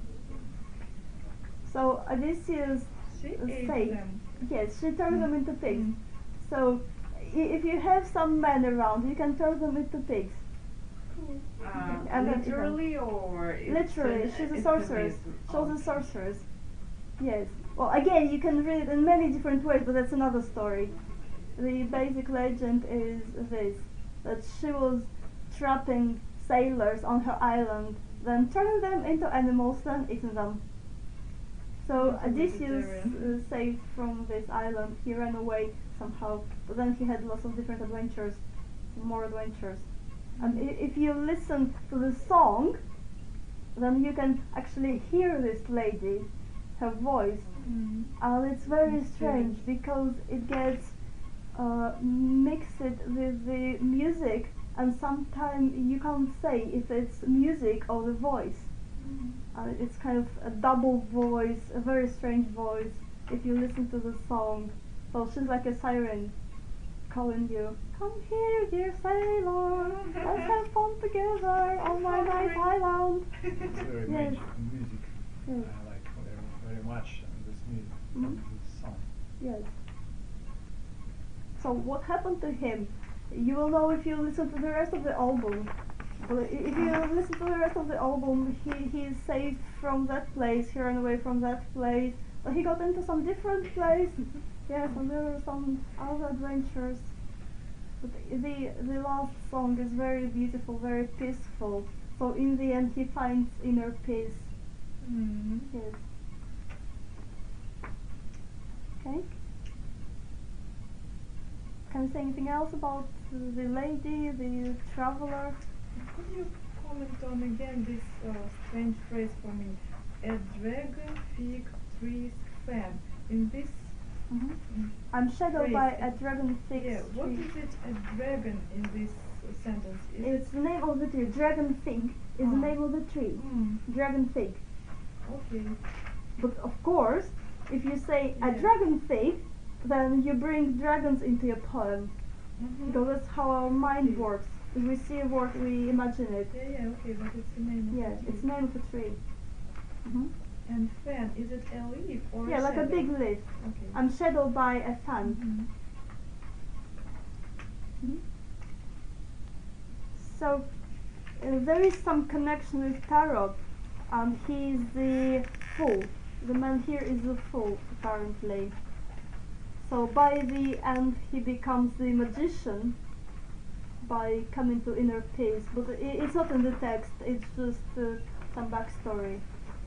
So Odysseus she uh, ate said, them. yes, she turned them into pigs. Mm. So i- if you have some men around, you can turn them into pigs. Cool. Uh, And then eat them. literally or it's Literally, an she's a sorceress. euphemism? She's Oh. a sorceress. Yes. Well, again, you can read it in many different ways, but that's another story. The basic legend is this: that she was trapping sailors on her island, then turning them into animals, then eating them. So That's a Odysseus vegetarian. uh, saved from this island. He ran away somehow, but then he had lots of different adventures, more adventures. And i- if you listen to the song, then you can actually hear this lady, her voice, Mm. and it's very Mysterious. strange because it gets uh, mixed with the music, and sometimes you can't say if it's music or the voice. Uh, it's kind of a double voice, a very strange voice. If you listen to the song, so she's like a siren calling you, "Come here, dear sailor, let's have fun together on my nice island." It's very Yes. magic music. Yes. I like very, very much uh, this music, Mhm. this song. Yes. So what happened to him? You will know if you listen to the rest of the album. But i- if you listen to the rest of the album, he he is saved from that place, he ran away from that place, but he got into some different place. Yes, and there were some other adventures. But the the last song is very beautiful, very peaceful. So in the end, he finds inner peace. Mm. Yes. Okay. Can you say anything else about uh, the lady, the traveler? Could you comment on again this uh, strange phrase for me? A dragon fig tree's fan. In this, Mm-hmm. mm, I'm shadowed by phrase, a dragon fig yeah, what tree. is it? A dragon in this uh, sentence? Is It's the name of the tree. Dragon fig is the Ah. name of the tree. it? Mm, Dragon fig. okay. But of course, if you say a Yeah. dragon fig, then you bring dragons into your poem. Mhm. Because that's how our mind Okay. works. If we see a word, we imagine it. Yeah, yeah, okay, but it's the name of Yeah, the it's tree. the name of a tree. hmm And fan, is it a leaf or Yeah, a like a shadow? big leaf. Okay. I'm shadowed by a fan. Mhm. Mhm. So uh, there is some connection with tarot, and he is the fool. The man here is the fool, apparently. So by the end, he becomes the magician by coming to inner peace. But i it's not in the text. It's just uh, some backstory.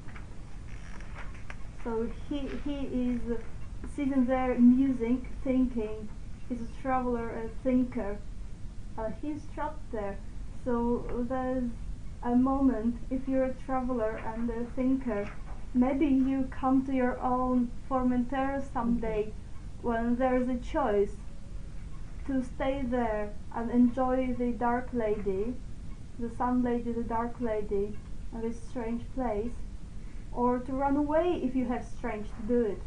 So he he is uh, sitting there musing, thinking. He's a traveler, a thinker. Uh, he's trapped there. So there's a moment, if you're a traveler and a thinker, maybe you come to your own Formentera someday when there's a choice to stay there and enjoy the Dark Lady, the Sun Lady, the Dark Lady, and this strange place, or to run away if you have strength to do it.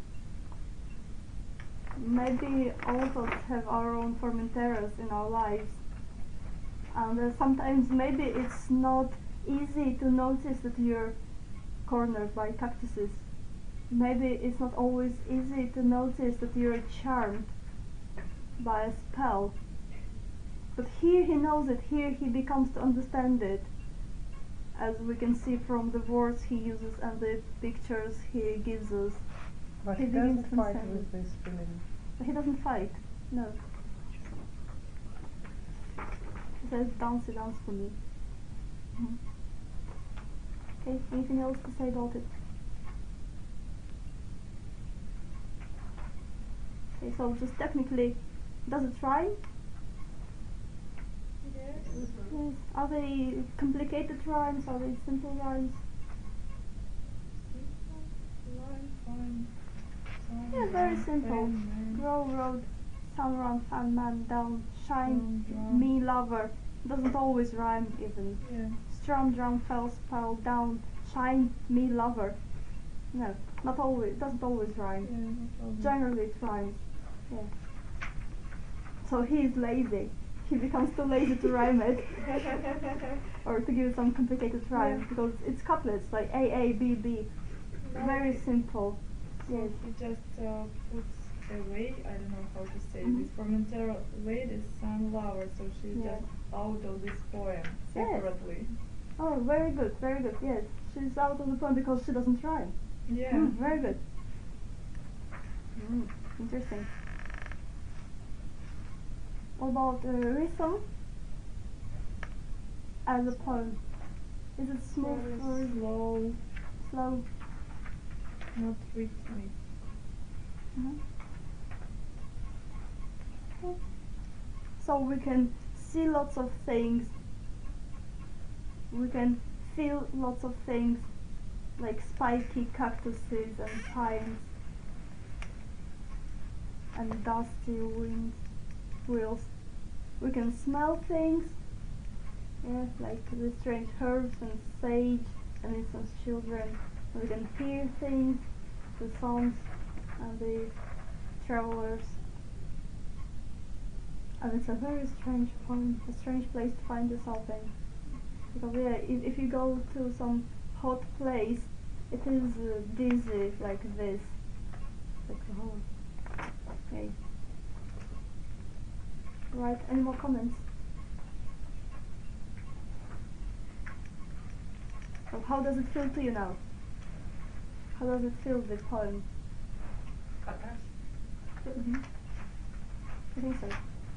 Maybe all of us have our own Formenteras in our lives, and uh, sometimes maybe it's not easy to notice that you're cornered by cactuses. Maybe it's not always easy to notice that you're charmed by a spell. But here he knows it, here he becomes to understand it, as we can see from the words he uses and the pictures he gives us. But He he begins doesn't to fight understand with this feeling. But he doesn't fight, no. He says, dance, dance for me. Mhm. Okay, anything else to say about it? Okay, so just technically, does it rhyme? Yes. Yes. Are they complicated rhymes? Are they simple rhymes? Line, fine. very simple. Fan man. Row, road, sun run, fan man, down, shine, Drum, drum. me lover. Doesn't always rhyme even. Yeah. Strum, drum, fell, spell, down, shine, me lover. No, not always. Doesn't always rhyme. Yeah, no problem. Generally it rhymes. Yeah. So he is lazy. He becomes too lazy to rhyme it. Or to give it some complicated rhyme Yeah. because it's couplets like A A B B. No, Very he- simple. So Yes. he just uh, puts away, I don't know how to say Mhm. this, Formentera lady, sun lover, so she's Yeah. just out of this poem Yes. separately. Oh, very good, very good. Yes, she's out of the poem because she doesn't rhyme. Yeah. Mm, very good. Mm, interesting. What about uh, rhythm as a poem? Is it smooth Very or slow, slow? not rhythmic. Mhm. Okay. So we can see lots of things. We can feel lots of things like spiky cactuses and pines and dusty winds, wheels. We can smell things, yeah, like the strange herbs and sage and incense children. We can hear things, the songs and the travelers. And it's a very strange poem, a strange place to find yourself in. Because yeah, if, if you go to some hot place, it is uh, dizzy like this. Like, oh. Okay. Right, any more comments? So how does it feel to you now? How does it feel, the poem? Mm-hmm. I think so.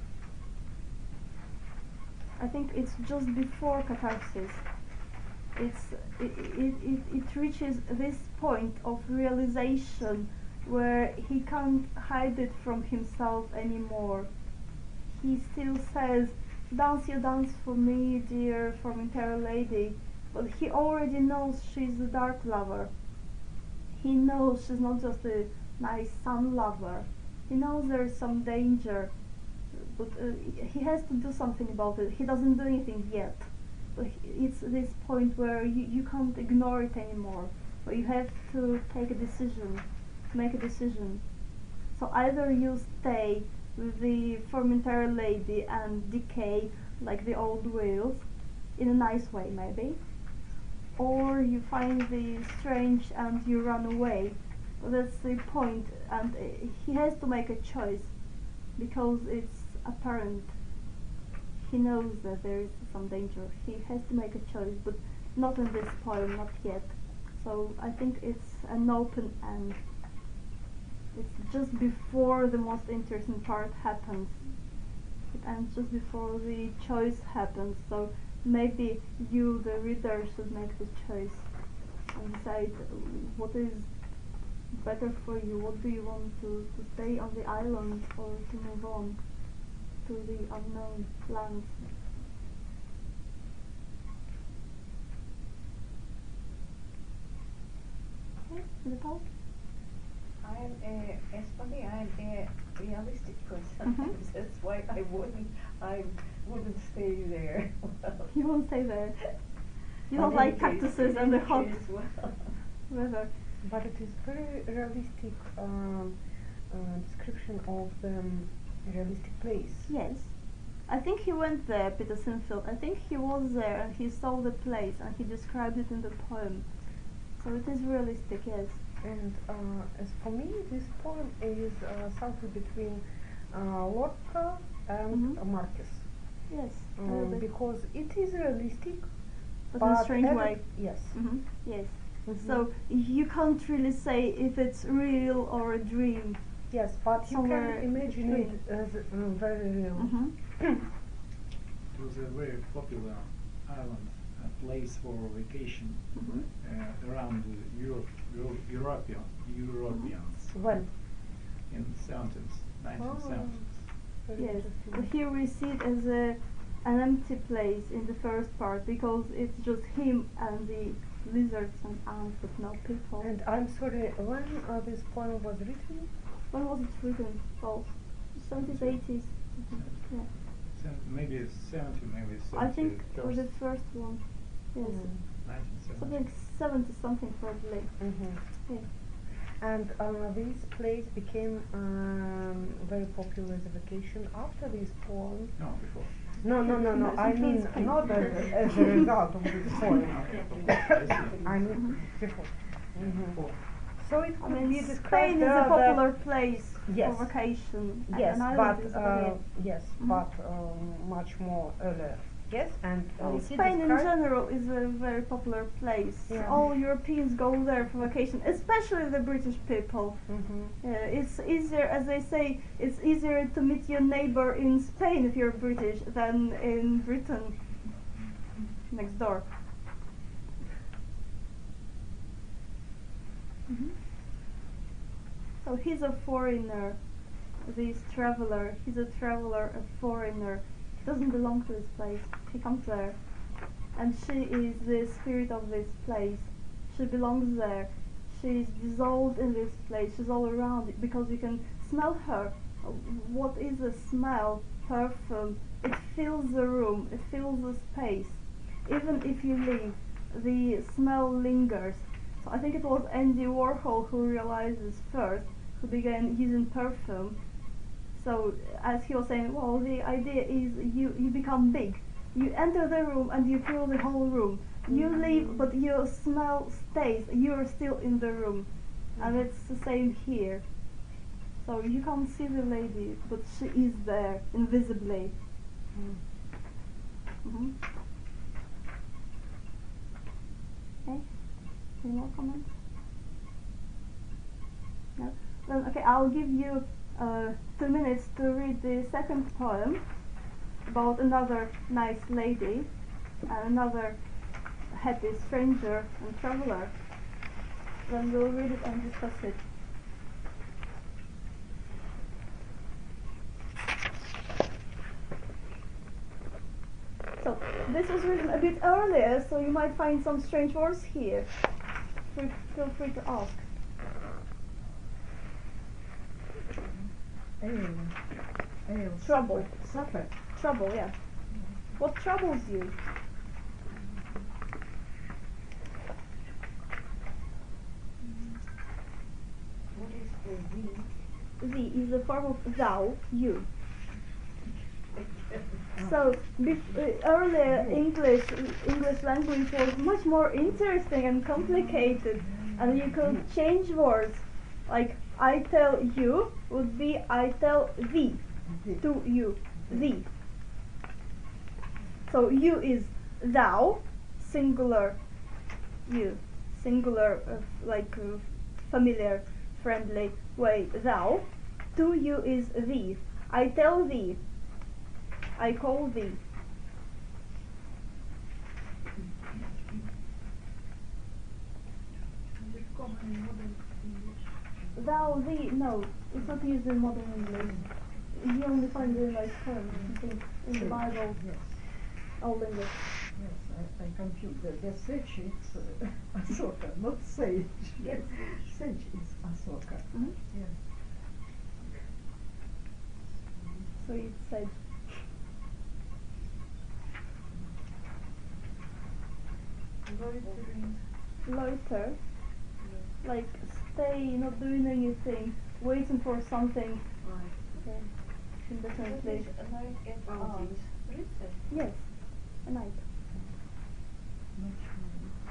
I think it's just before catharsis. It's it, it, it, it reaches this point of realization where he can't hide it from himself anymore. He still says, "Dance your dance for me, dear Formentera lady," but he already knows she's a dark lover. He knows she's not just a nice sun lover. He knows there is some danger, but uh, he has to do something about it. He doesn't do anything yet, but he- it's this point where you, you can't ignore it anymore, where you have to take a decision, make a decision. So either you stay with the Formentera lady and decay like the old wheels, in a nice way maybe, or you find the strange and you run away. That's the point, and uh, he has to make a choice because it's apparent. He knows that there is some danger. He has to make a choice, but not in this poem, not yet. So I think it's an open end. It's just before the most interesting part happens. It ends just before the choice happens. So maybe you, the reader, should make the choice and decide what is better for you. What do you want to, to stay on the island or to move on to the unknown lands? Okay, Nepal? I'm a, as for me, I'm a realistic person. Mhm. That's why I wouldn't, I wouldn't stay there. You won't stay there. You In don't any like case- cactuses in and the any hot case, well, weather. But it is very realistic um, uh, description of the um, realistic place. Yes. I think he went there, Peter Sinfield. I think he was there and he saw the place and he described it in the poem. So it is realistic, yes. And uh, as for me, this poem is uh, something between uh, Lorca and Mhm. uh, Marquez. Yes. a Um, little bit. because it is realistic, But in a strange every- way. Yes. hmm Yes. Mhm. So you can't really say if it's real or a dream. Yes, but you somewhere can imagine it between. as um, very real. hmm It was a very popular island, a place for vacation hmm uh, around the Europe, Euro- European, Europeans When? in seventies, nineteen Oh. seventies. Very Yes. interesting. But here we see it as a an empty place in the first part because it's just him and the lizards and ants, but no people. And I'm sorry, when uh, this poem was written? When was it written? Well, seventies, eighties. Yeah. Seven, maybe it's seventy, maybe it's I think seventy. for the first one. Yes. nineteen seventy. Something seventy something probably. Mhm. Yeah. And uh, this place became um, very popular as a vacation after this poem. No, before. No, no, no, no. Yes, I it mean was Spain. not as, as a result of this poem. I see. I mean before. Mhm. Before. So it I could mean, be described Spain is a uh, popular that- place Yes. for vacation. and Yes, an island but is uh, very- yes, Mhm. but um, much more earlier. Yes, and uh, Well, he Spain in described- general is a very popular place. Yeah. All Europeans go there for vacation, especially the British people. Mhm. Uh, it's easier, as they say, it's easier to meet your neighbor in Spain if you're British than in Britain next door. Mhm. So he's a foreigner, this traveler. He's a traveler, a foreigner. He doesn't belong to this place. He comes there. And she is the spirit of this place. She belongs there. She's dissolved in this place. She's all around it because you can smell her. Uh, What is a smell? Perfume. It fills the room. It fills the space. Even if you leave, the smell lingers. So I think it was Andy Warhol who realized this first, who began using perfume. So as he was saying, well, the idea is you, you become big. You enter the room and you fill the whole room. You leave, but your smell stays. You are still in the room. And it's the same here. So you can't see the lady, but she is there, invisibly. Mhm. Okay. Any more comments? No? Then, okay, I'll give you uh, two minutes to read the second poem about another nice lady and another happy stranger and traveler. Then we'll read it and discuss it. So this was written a bit earlier, so you might find some strange words here. Feel feel free to ask. Ale. Ale. Trouble. Supper. Trouble, yeah. What troubles you? What is the thee? Thee is the form of thou, you. So bef- uh, earlier English English language was much more interesting and complicated, and you could change words. Like I tell you would be I tell thee to you, thee. So you is thou, singular, you, singular, uh, like uh, familiar, friendly way, thou. To you is thee. I tell thee. I call thee. Is it common in modern English? Thou, thee, no, it's not used in modern English. You only find it like terms, I think, in the Bible, Yes, Old English. yes, I, I confused the, the sage is uh, Asoka, not sage. Yes. Sage is Asoka. Mhm. Yes. So it said, Loitering. loiter, like stay, not doing anything, waiting for something. Okay. Indefinitely. That is like at Oh, art. Recess. Yes, a night. Not sure.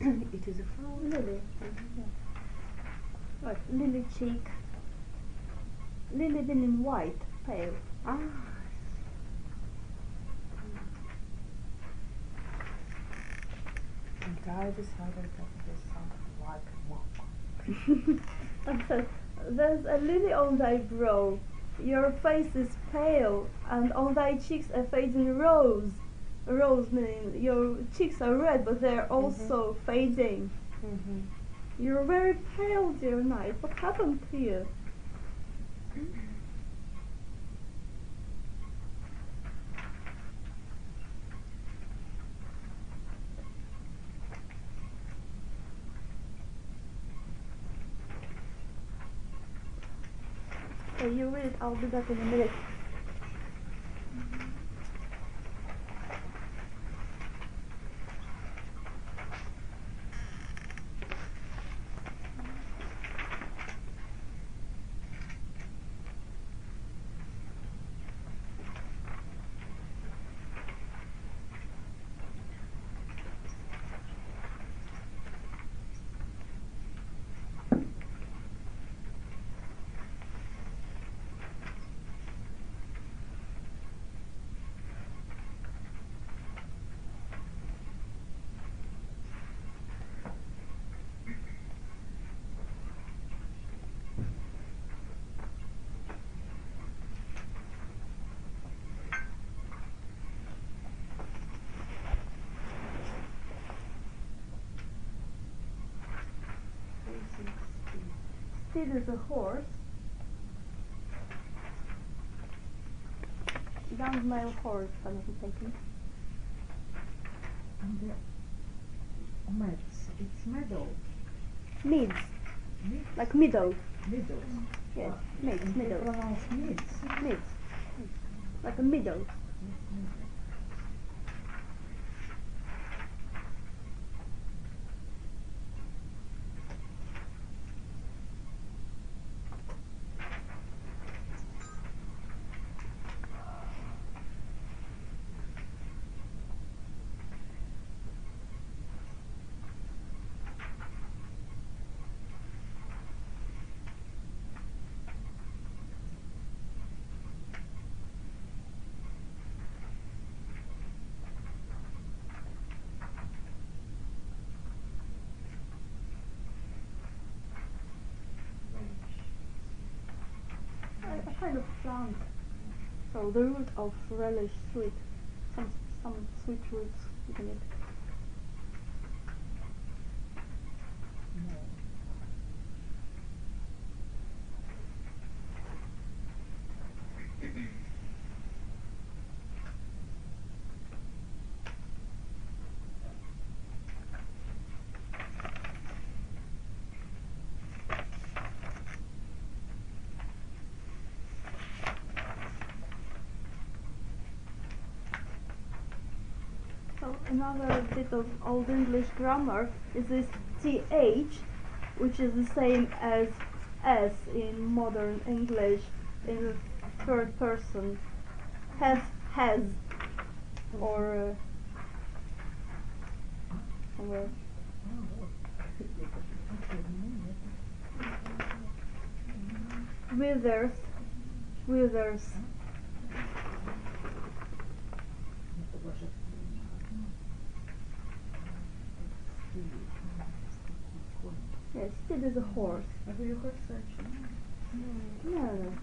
It is a flower. Lily. Yeah. Right, lily cheek. Lily been in white, pale. Ah. And I decided that this sounded like monk. And says, there's a lily on thy brow. Your face is pale, and on thy cheeks a fading rose. Rose meaning your cheeks are red, but they're also fading. Mm-hmm. You're very pale, dear knight. What happened to you? Okay, you read it. I'll be back in a minute. Steed is a horse. Young male horse, if I'm not mistaken. And the meads, it's meadow. Meads, Meads? like meadow. Meadows. Yes, Ah, meads, and they meadow. pronounce meads. Meads, like a meadow. Yes, meadow. A, a kind of plant. So the root of relish sweet. Some some sweet roots in it. No. So another bit of Old English grammar is this th, which is the same as s in modern English in the third person. Has, has, or uh, somewhere. Withers, withers. Yes, steed is a horse. Have you heard such? No, no.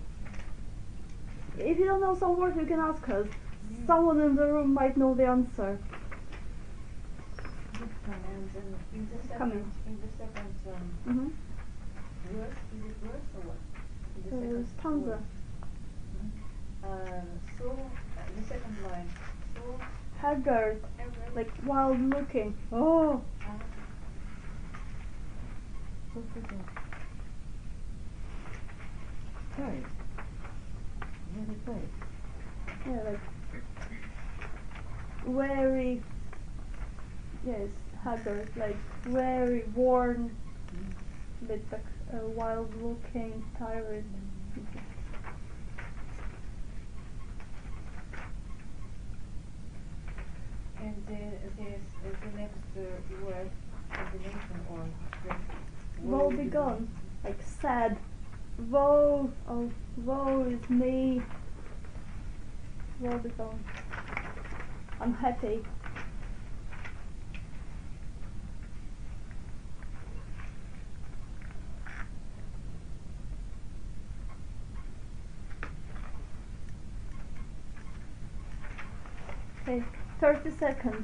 If you don't know some words, you can ask us. Someone in the room might know the answer. And um, in the second, Coming. in the second um, Mm-hmm. verse, is it verse or what? In the Uh, second stanza. word. Uh, so, uh, the second line. So, Haggard, ever, like wild looking. Oh, uh, Tight. Very tight. yeah, like very. Yes, haggard, like very worn, bit like uh, wild looking, tired. and the, this, uh, the next uh, word, imagination or just Woe begone, like sad. Woe, oh, woe is me. Woe begone. I'm happy. Okay, thirty seconds.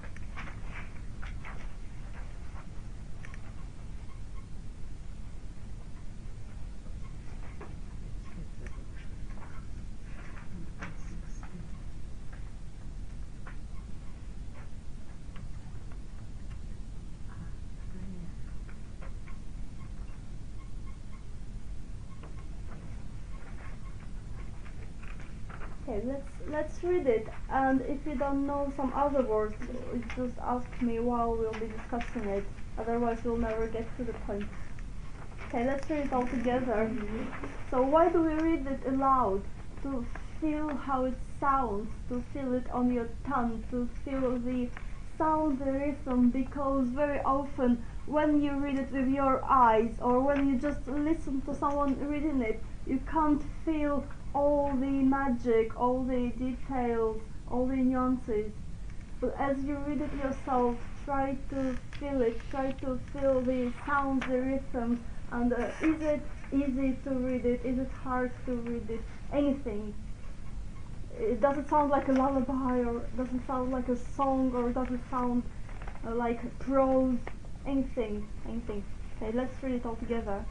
Okay, let's let's read it, and if you don't know some other words, just ask me while we'll be discussing it. Otherwise, we'll never get to the point. Okay, let's read it all together. So why do we read it aloud? To feel how it sounds, to feel it on your tongue, to feel the sound, the rhythm, because very often when you read it with your eyes or when you just listen to someone reading it, you can't feel all the magic, all the details, all the nuances. But as you read it yourself, try to feel it, try to feel the sounds, the rhythm, and uh, is it easy to read it, is it hard to read it, anything. It, does it sound like a lullaby, or does it sound like a song, or does it sound uh, like prose, anything, anything. Okay, let's read it all together.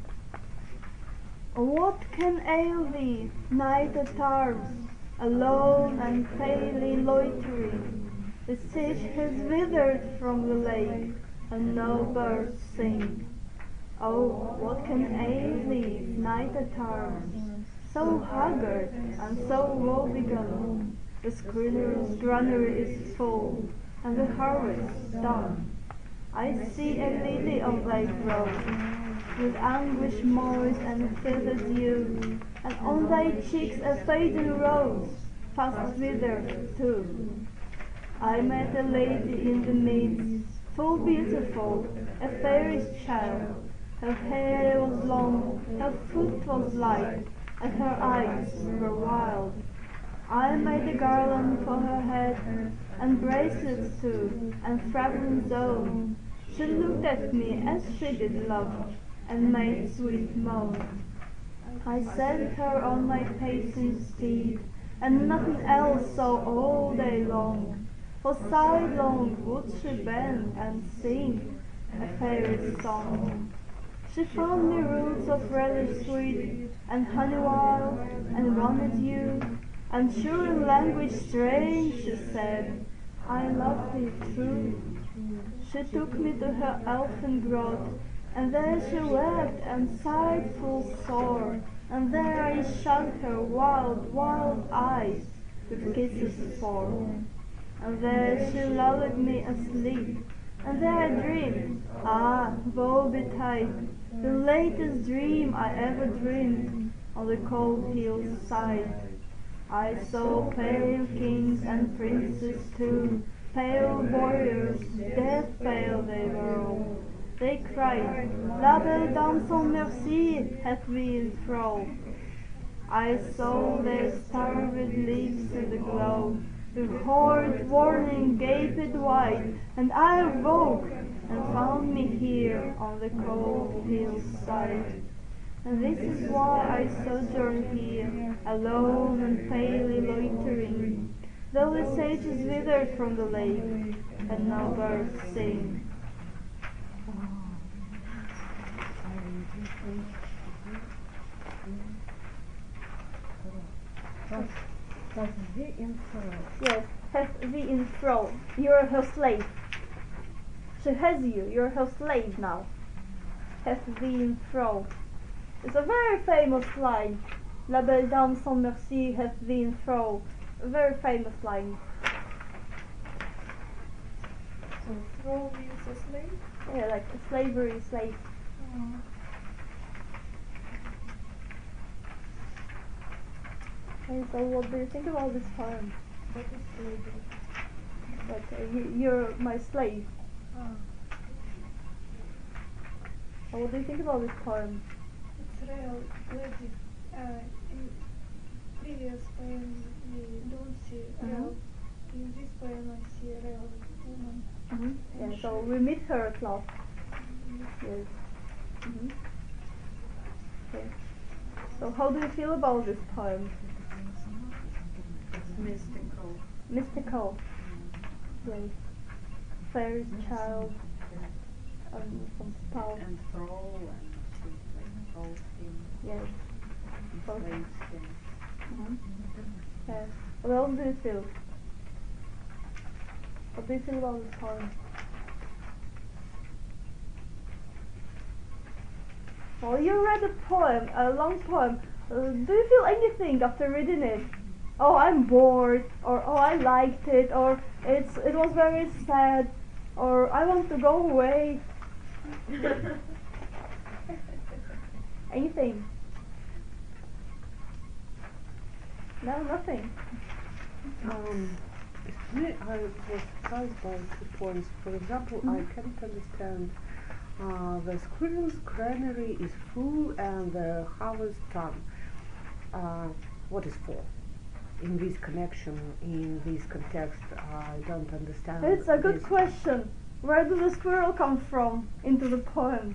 What can ail thee, night at arms, alone and palely loitering? The sedge has withered from the lake, and no birds sing. Oh, what can ail thee, night at arms, so haggard and so woebegone? The squirrel's granary is full, and the harvest done. I see a lily on thy brow, with anguish moist and feathered dew, and on thy cheeks a fading rose, fast withered too. I met a lady in the midst, full beautiful, a fairish child. Her hair was long, her foot was light, and her eyes were wild. I made a garland for her head, and bracelets too, and fragrant zone. She looked at me as she did love, and made sweet moan. I sent her on my pacing steed, and nothing else saw all day long. For sidelong would she bend and sing a fairy song. She found me roots of relish sweet, and honey wild, and wanted you. And sure in language strange she said, I love thee true. She took me to her elfin grot, and there she wept and sighed full sore, and there I shut her wild, wild eyes with kisses for. And there she lulled me asleep, and there I dreamed, ah, woe betide, the latest dream I ever dreamed, on the cold hill's side. I saw pale kings and princes too, pale warriors, death pale they were all. They cried, La belle dame sans merci hath thee in thrall. I saw their starved lips in the glow, with horrid warning gaped wide, and I awoke, and found me here on the cold hillside. And this is why I sojourn here, alone and palely loitering, though the sage is withered from the lake, and no birds sing. Does, does thee in thrall? Yes, hath thee in thrall. You are her slave. She has you. You are her slave now. Hath thee in thrall. It's a very famous line. La belle dame sans merci hath thee in thrall. A very famous line. So thrall means a slave? Yeah, like slavery, slave. Oh. Okay, so what do you think about this poem? What is slavery? Like, uh, you, you're my slave. Ah. What do you think about this poem? It's real lady. Uh, in previous poem we don't see real. In this poem I see a real woman. Mm-hmm. And Yeah, so she- we meet her at last. Yes. Mm-hmm. Okay. So how do you feel about this poem? It's mystical. Mystical. Yes. Fairy child. Um, some spell. And thrall and she's like thrall skin. Yes. And So- slave skin. Mm-hmm. Yes. What else do you feel? What do you feel about this poem? Well, you read a poem, a long poem. Uh, do you feel anything after reading it? Oh, I'm bored, or oh, I liked it, or it's it was very sad, or I want to go away. Anything? No, nothing. Um, me, I was surprised by two points. For example, I Mhm. can't understand. Uh, the squirrel's granary is full and the harvest done. Uh, what is for? In this connection, in this context, I don't understand. It's a good this. question. Where did the squirrel come from into the poem?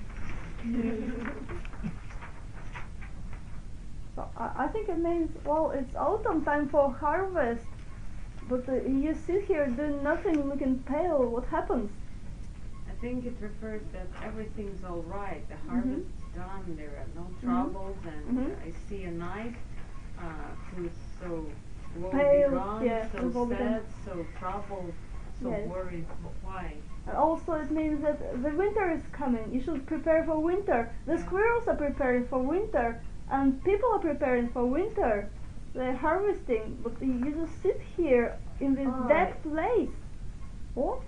So I, I think it means, well, it's autumn time for harvest. But uh, you sit here doing nothing, looking pale. What happens? I think it refers that everything's all right. The harvest's done. There are no troubles, and Mhm. I see a knight uh, who's so woe Pale, begone, yeah, so woe begone. sad, so troubled, so Yes. worried. Why? And also it means that the winter is coming. You should prepare for winter. The squirrels are preparing for winter, and people are preparing for winter. They're harvesting, but you you just sit here in this Ah. dead place. What?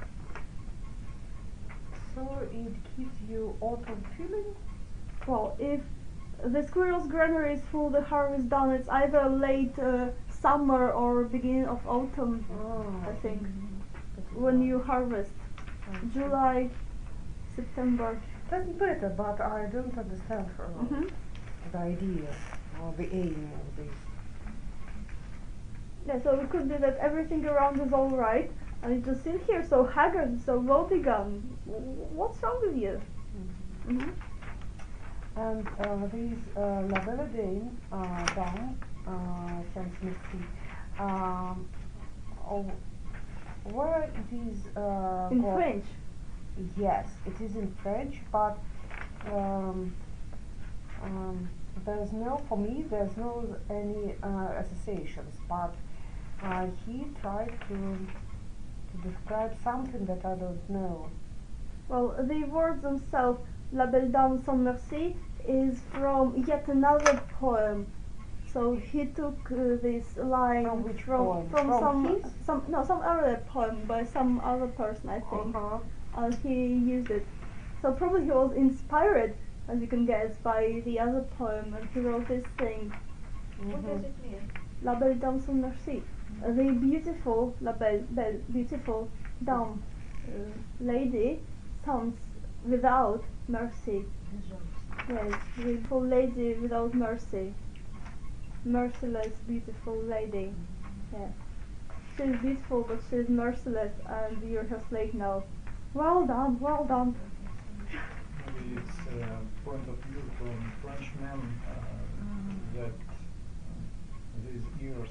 So it gives you autumn feeling? Well, if the squirrel's granary is full, the harvest done, it's either late uh, summer or beginning of autumn, Oh, I think, that's when nice. you harvest. Okay. July, September. That's better, but I don't understand uh, Mhm. the idea or the aim of this. Yeah, so it could be that everything around is all right, and you just sit here so haggard, so woebegone. W- What's wrong with you? Mm-hmm. And uh, this uh, La Belle Dame uh, down, uh, Sans Merci, um, oh, where it is uh, In got- French. Yes, it is in French, but um, um, there's no, for me, there's no any uh, associations, but uh, he tried to, to describe something that I don't know. Well, the words themselves, La Belle Dame sans Merci, is from yet another poem. So he took uh, this line From which from poem? from From some his? some no some other poem by some other person, I think, Uh-huh. and he used it. So probably he was inspired, as you can guess, by the other poem, and he wrote this thing, What does Mhm. it mean? La Belle Dame sans Merci. Uh, the beautiful, La Belle, belle beautiful dame, uh, lady, sans, without mercy. Yes, beautiful lady without mercy. Merciless, beautiful lady. Yeah. She's beautiful, but she's merciless, and you're her slave now. Well done, well done. Maybe it's a point of view from Frenchmen uh, that uh, these ears.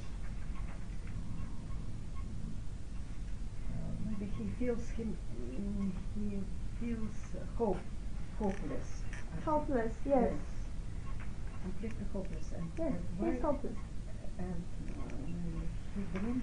Uh, Maybe he feels him. mm, He feels uh, hope, hopeless. I think. Hopeless, yes. Completely hopeless, and Yes, and he's why- hopeless. And uh, he dreamed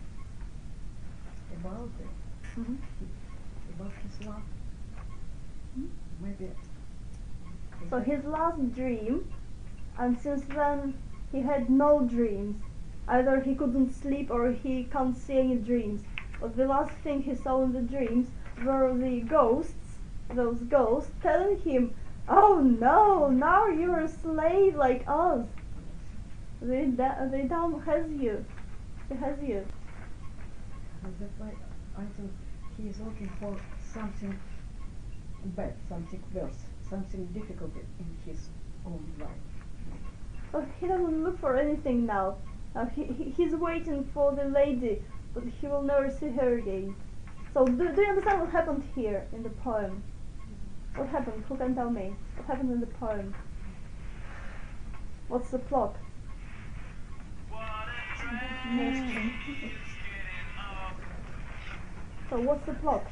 about it, Mhm. about his love. Hmm? Maybe. So his last dream, and since then he had no dreams. Either he couldn't sleep or he can't see any dreams. But the last thing he saw in the dreams were the ghosts, those ghosts, telling him, "Oh no, now you're a slave like us. The, da- the dam has you. She has you." And that's why I think he is looking for something bad, something worse, something difficult in in his own life. But he doesn't look for anything now. Now he, he he's waiting for the lady, but he will never see her again. So do, do you understand what happened here in the poem? What happened? Who can tell me? What happened in the poem? What's the plot? So what's the plot?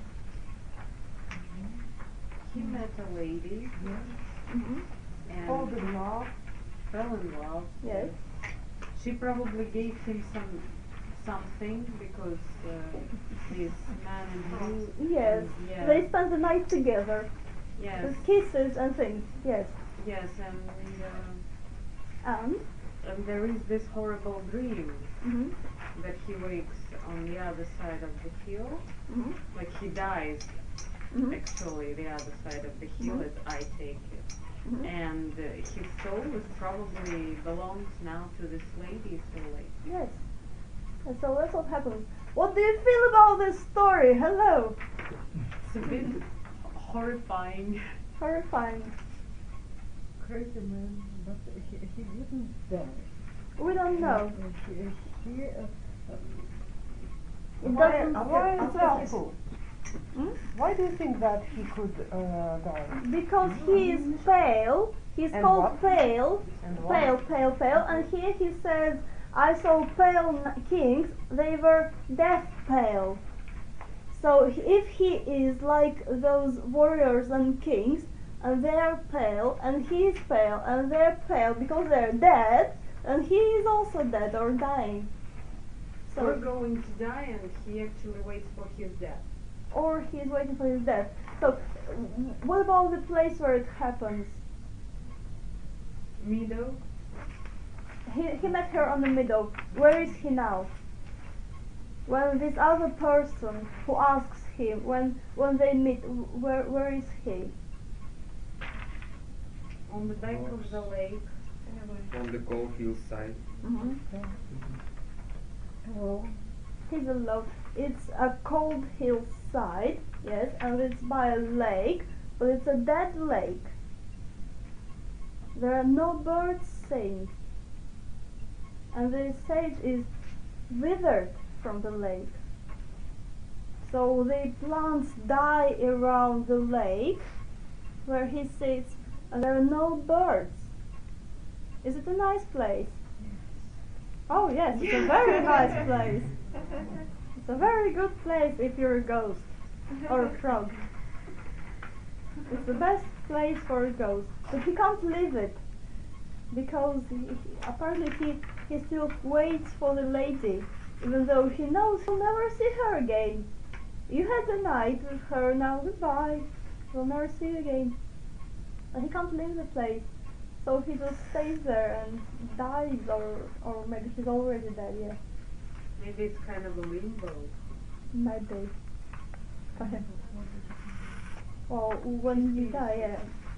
He met a lady Mm-hmm. and Fall in love. fell in love. Yes. She probably gave him some something because uh, this man in blue. Yes. Yeah. They spent the night together Yes. with kisses and things. Yes. Yes, and uh, And and there is this horrible dream mm-hmm. that he wakes on the other side of the hill, Mm-hmm. like he dies Mm-hmm. actually the other side of the hill, Mhm. as I take it. Mm-hmm. And uh, his soul is probably belongs now to this lady, so like Yes. And so that's what happens. What do you feel about this story? Hello. it's a bit horrifying. Horrifying. Crazy man, but he, he didn't die. We don't know. Uh, he, he, uh, uh, It Why, doesn't. why is after that his- so? Hmm? Why do you think that he could uh, die? Because he is pale. He's And called what? pale. And what? Pale, pale, pale. And here he says, I saw pale n- kings. They were death pale. So h- if he is like those warriors and kings, and they're pale, and he's pale, and they're pale because they're dead, and he is also dead or dying. We're So, going to die, and he actually waits for his death. or he's waiting for his death. So, w- what about the place where it happens? Meadow. He, he met her on the middle. Where is he now? When this other person who asks him, when when they meet, w- where where is he? On the bank of the lake. On the cold hillside. Mm-hmm. well, He's alone. It's a cold hillside, yes, and it's by a lake, but it's a dead lake. There are no birds sing, and the sage is withered from the lake. So the plants die around the lake where he sits, and there are no birds. Is it a nice place? Oh yes, it's a very nice place. It's a very good place if you're a ghost or a frog. It's the best place for a ghost, but he can't leave it because he, he- apparently he, he still waits for the lady, even though he knows he'll never see her again. You had a night with her, now goodbye. We'll never see you again. But he can't leave the place, so he just stays there and dies, or or maybe he's already dead. Yeah, Maybe it's kind of a limbo. maybe. Okay. Well, when you die, yeah.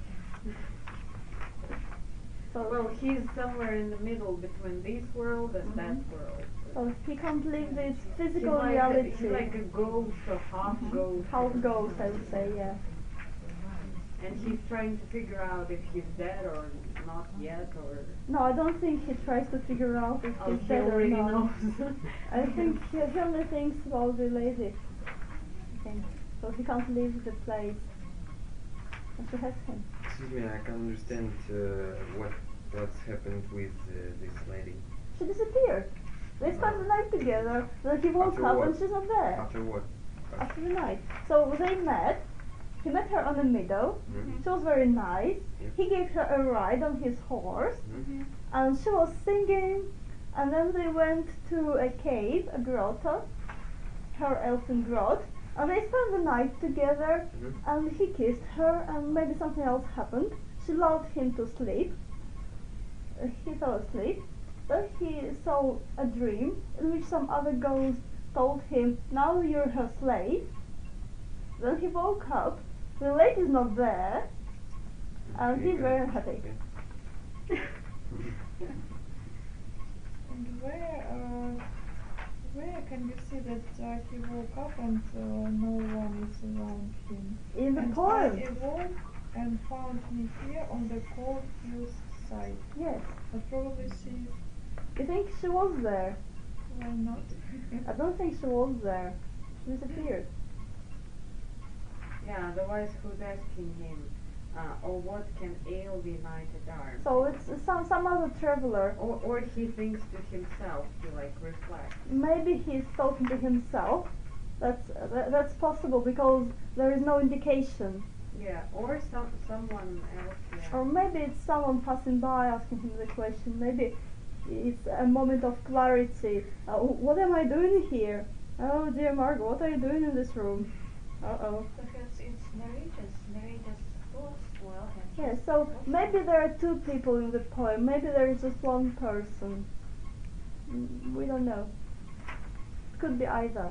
So, Well, he's somewhere in the middle between this world and that world. so he can't leave this He's physical like, a, reality. he's like a ghost or half ghost. How it goes, I would say, yeah. And he's trying to figure out if he's dead or not yet, or No, I don't think he tries to figure out if oh, he's he dead or already not. knows. I think he, he only thinks about the lady. I think. So he can't leave the place. And she has him. Excuse me, I can't understand uh, what what's happened with uh, this lady. She disappeared. They spent the night together, then he woke After up what? and she's not there. After what? After the night. So they met. He met her on the meadow. Mhm. She was very nice. Yep. He gave her a ride on his horse. Mhm. And she was singing. And then they went to a cave, a grotto, her elfin grot. And they spent the night together. Mhm. And he kissed her, and maybe something else happened. She lulled him to sleep. Uh, he fell asleep. Then he saw a dream in which some other ghost told him, now you're her slave. Then he woke up. The lady's not there. And Okay, he's got very it. unhappy. Okay. And where, uh, where can you see that uh, he woke up and uh, no one is around him? In the and poem. I awoke and found me here on the cold hillside. Yes. But probably she, You think she was there? why not? I don't think she was there. She disappeared. Yeah, otherwise who's asking him? Uh, or what can ail the united arm? So it's some some other traveler. Or, or he thinks to himself, he like reflects. Maybe he's talking to himself. That's uh, tha- that's possible because there is no indication. Yeah, or some someone else. Yeah. Or maybe it's someone passing by asking him the question. Maybe it's a moment of clarity. Uh, what am I doing here? Oh dear Margot, what are you doing in this room? Uh oh. Perhaps it's narrator's narrator's thoughts well and Yeah, his so thoughts. maybe there are two people in the poem. Maybe there is just one person. Mm, We don't know. Could be either.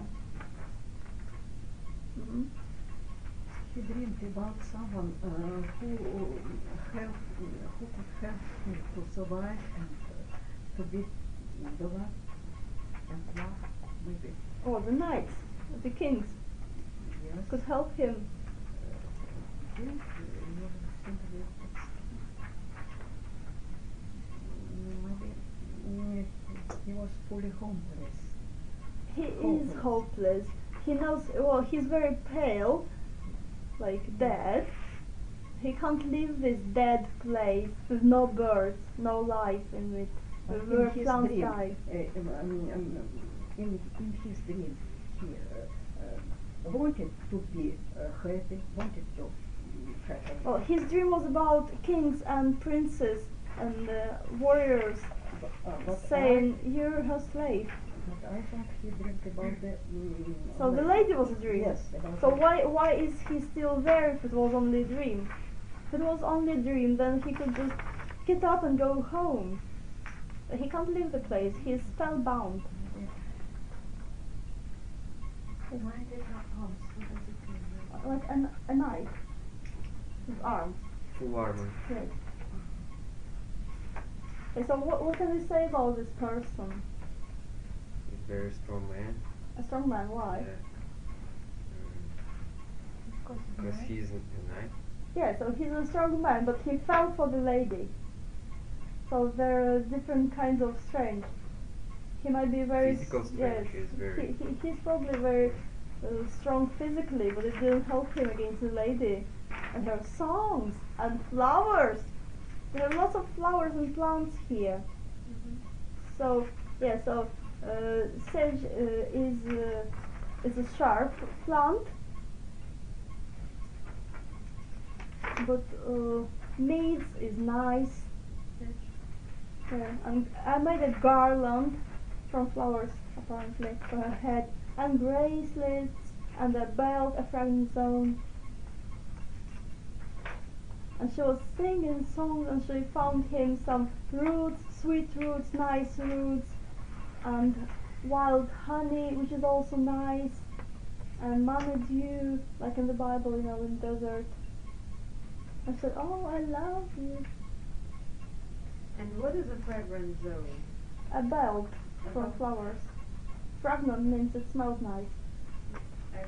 Mhm. He dreamed about someone uh, who help, who could help him to survive and uh, to be beloved and loved, maybe. Oh, the knights, the kings Yes. could help him. Think, uh, you simply it's, mm, maybe mm, he was fully homeless. He is Hopeless. hopeless. He knows. Well, he's very pale, like dead. He can't leave this dead place with no birds, no life in it. But Where in his plants dream, die. uh, um, I mean, um, in, in his dream, he uh, uh, wanted to be uh, happy, wanted to have a Well, his dream was about kings and princes and uh, warriors uh, but saying, "You're her slave." I, but I thought he dreamed about the. Mm, So the lady was a dream. Yes. About So the- why why is he still there if it was only a dream? If it was only a dream, then he could just get up and go home. But he can't leave the place. He is spellbound. United arms. What does it mean? Like an, a knife with arms. Full armor. Yes. Okay, so what, what can we say about this person? He's a very strong man. A strong man, why? Yeah. Mm, because he's a, a knight. Yeah, so he's a strong man, but he fell for the lady. So there are different kinds of strength. He might be very Physical s- strength yes, is very- He, he, he's probably very uh, strong physically, but it didn't help him against the lady. And her songs and flowers. There are lots of flowers and plants here. So yeah, so uh, sage uh, is uh, is a sharp plant, but uh, meads is nice. Yeah, and I made a garland from flowers apparently for her head, and bracelets, and a belt, a fragrant zone. And she was singing songs, and she found him some roots, sweet roots, nice roots, and wild honey, which is also nice, and manna dew, like in the Bible, you know, in the desert. I said, "Oh, I love you." And what is a fragrant zone? A belt from Uh-huh. flowers. Fragrant means it smells nice. I-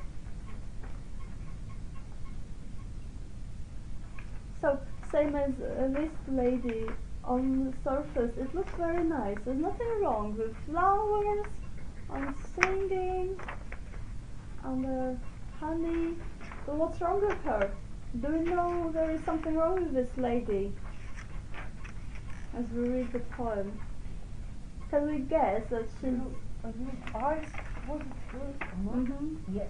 So, same as uh, this lady, on the surface, it looks very nice. There's nothing wrong with flowers, and singing, and uh, honey. But what's wrong with her? Do we know there is something wrong with this lady? As we read the poem, can we guess that she's? Blue, blue eyes, was it blue? Mhm. Yes.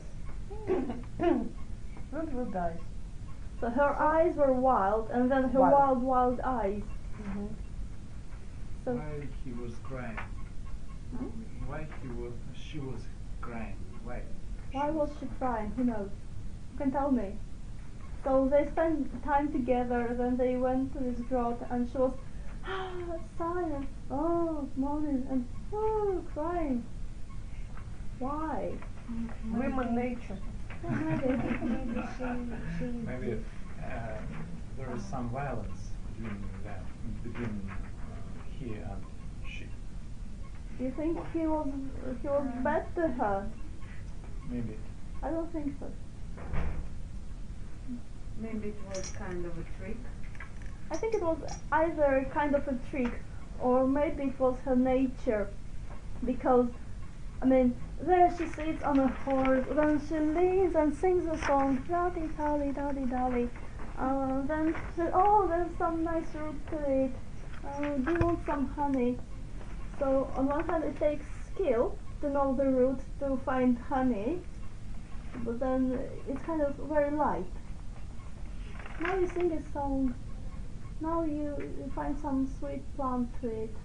Blue, blue eyes. So her eyes were wild, and then her Wild. wild, wild eyes. Mm-hmm. So Why he was crying? Hmm? Why he was? She was crying. Why? why was she crying? Who knows? You can tell me. So they spent time together, then they went to this grot, and she was silent, oh, moaning, and oh, crying. Why? Women nature. Maybe she, she Maybe uh, there is some violence between them, between uh, he and she. Do you think he was he was bad to her? Maybe. I don't think so. Maybe it was kind of a trick. I think it was either kind of a trick or maybe it was her nature, because I mean there she sits on a horse, then she leans and sings a song, daddy daddy daddy daddy. Uh, then she said, oh, there's some nice root to it. Uh, do you want some honey? So on one hand it takes skill to know the route to find honey, but then it's kind of very light. Now you sing a song. Now you, you find some sweet plant to it.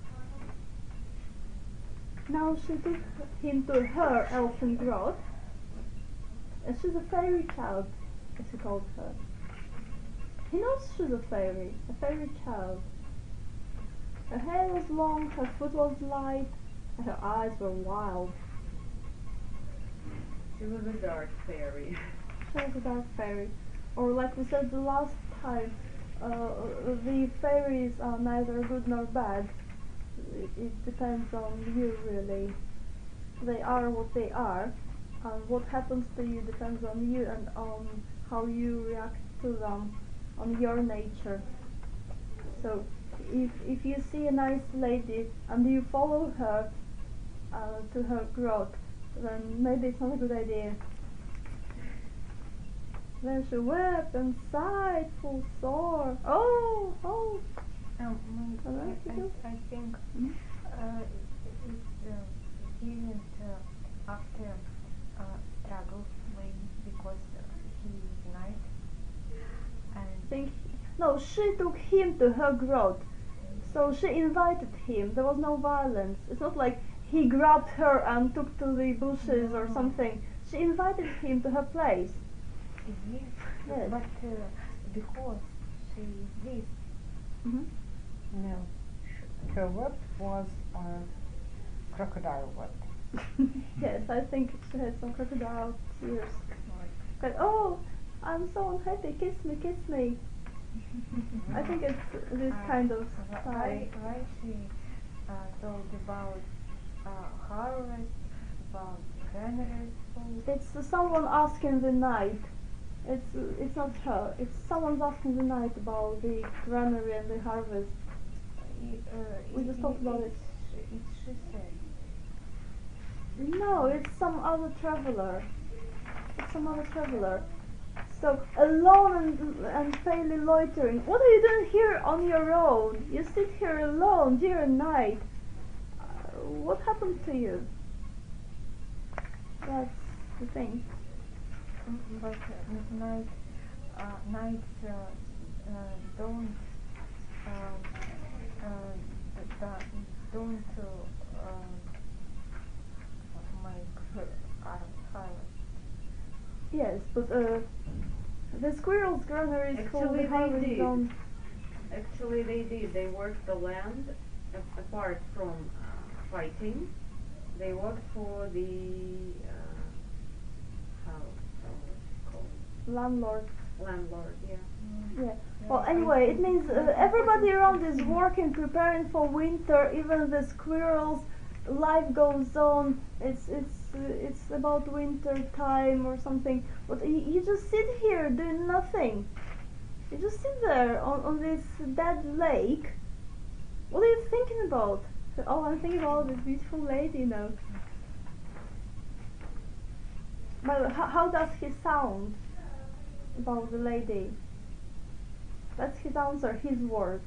Now she took him to her elfin grot, and she's a fairy child, as he called her. He knows she's a fairy, a fairy child. Her hair was long, her foot was light, and her eyes were wild. She was a dark fairy. She was a dark fairy. Or like we said the last time, uh, the fairies are neither good nor bad. It, it depends on you really. They are what they are, and what happens to you depends on you and on how you react to them, on your nature. So if if you see a nice lady and you follow her uh, to her grot, then maybe it's not a good idea. Then she wept and sighed full sore. Oh, oh. Um, I like I, it. I, I think Mhm. uh, it's uh, didn't uh, after uh, struggle way because uh, he is knight and Think no, she took him to her grot. So she invited him. There was no violence. It's not like he grabbed her and took to the bushes or No. something. She invited him to her place. yes, Yes. but uh, because she is this Mm-hmm. No, sh- her web was a crocodile web. Yes, I think she had some crocodile tears. Like, oh, I'm so unhappy. Kiss me, kiss me. I think it's this Uh, kind of wh- style. why why she uh, told about uh, harvest, about granaries food. It's someone asking the knight. It's it's not her. It's someone's asking the knight about the granary and the harvest. I- uh, We i- just i- talked about it's, It's she said. No, it's some other traveler. It's some other traveler. So alone and and fairly loitering. What are you doing here on your own? You sit here alone, dear knight. Uh, what happened to you? That's the thing. Mm, But uh, night, uh, nights uh, uh, don't um, uh, d- d- don't uh, um, make har- harvest. Yes, but uh, the squirrel's granary is called Actually, the they harvest did. zone. Actually, they did. They worked the land a- apart from uh, fighting. They worked for the uh, how how it's called Landlord. landlord. Yeah. Yeah. Well, anyway, it means uh, everybody around is working, preparing for winter. Even the squirrels, life goes on. It's it's uh, it's about winter time or something. But y- you just sit here doing nothing. You just sit there on on this dead lake. What are you thinking about? Oh, I'm thinking about this beautiful lady, you know. But how, how does he sound about the lady? That's his answer, his words.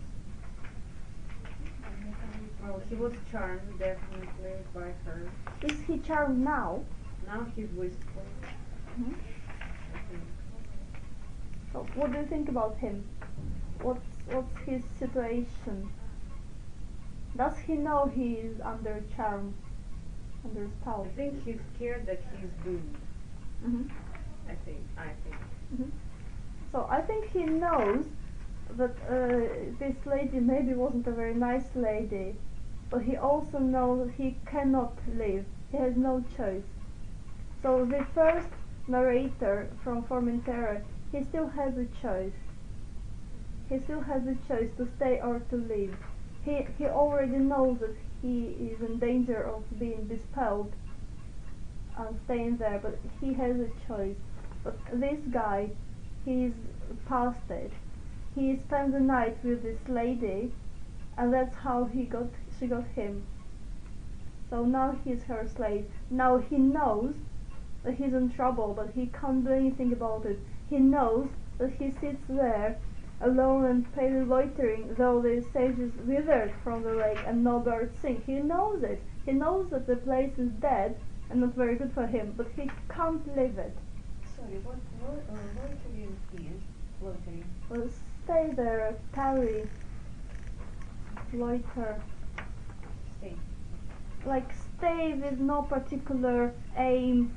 Well, he was charmed definitely by her. Is he charmed now? Now he's wistful. Mhm. I think. So what do you think about him? What's what's his situation? Does he know he is under charm, under spell? I think he's scared that he's doomed. Mhm. I think. I think. Mhm. So I think he knows that uh, this lady maybe wasn't a very nice lady, but he also knows he cannot live. He has no choice. So the first narrator from Formentera, he still has a choice. He still has a choice to stay or to leave. He he already knows that he is in danger of being dispelled and staying there, but he has a choice. But this guy, he's past it. He spent the night with this lady, and that's how he got she got him. So now he's her slave. Now he knows that he's in trouble, but he can't do anything about it. He knows that he sits there alone and pale loitering, though the sage is withered from the lake and no birds sing. He knows it. He knows that the place is dead and not very good for him, but he can't leave it. Sorry, what lo- uh, loitering is? Loitering. Well, stay there, tarry, loiter. Stay. Like stay with no particular aim.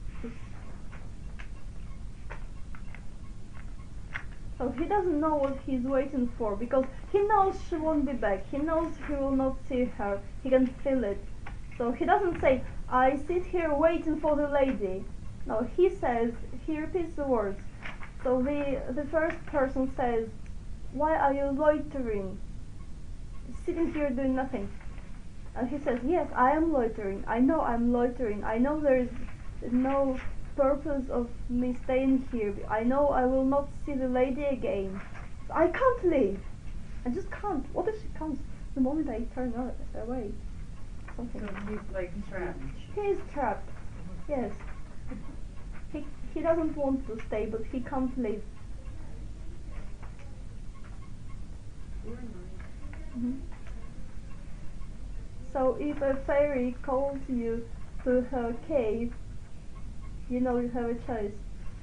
So he doesn't know what he's waiting for, because he knows she won't be back. He knows he will not see her. He can feel it. So he doesn't say, I sit here waiting for the lady. No, he says, he repeats the words. So the, the first person says, why are you loitering? Sitting here doing nothing. And he says, yes, I am loitering. I know I'm loitering. I know there is no purpose of me staying here. I know I will not see the lady again. So I can't leave. I just can't. What if she comes the moment I turn a- away? Something. So he's like trapped. He is trapped. Yes. He he doesn't want to stay, but he can't leave. Mhm. So if a fairy calls you to her cave, you know you have a choice.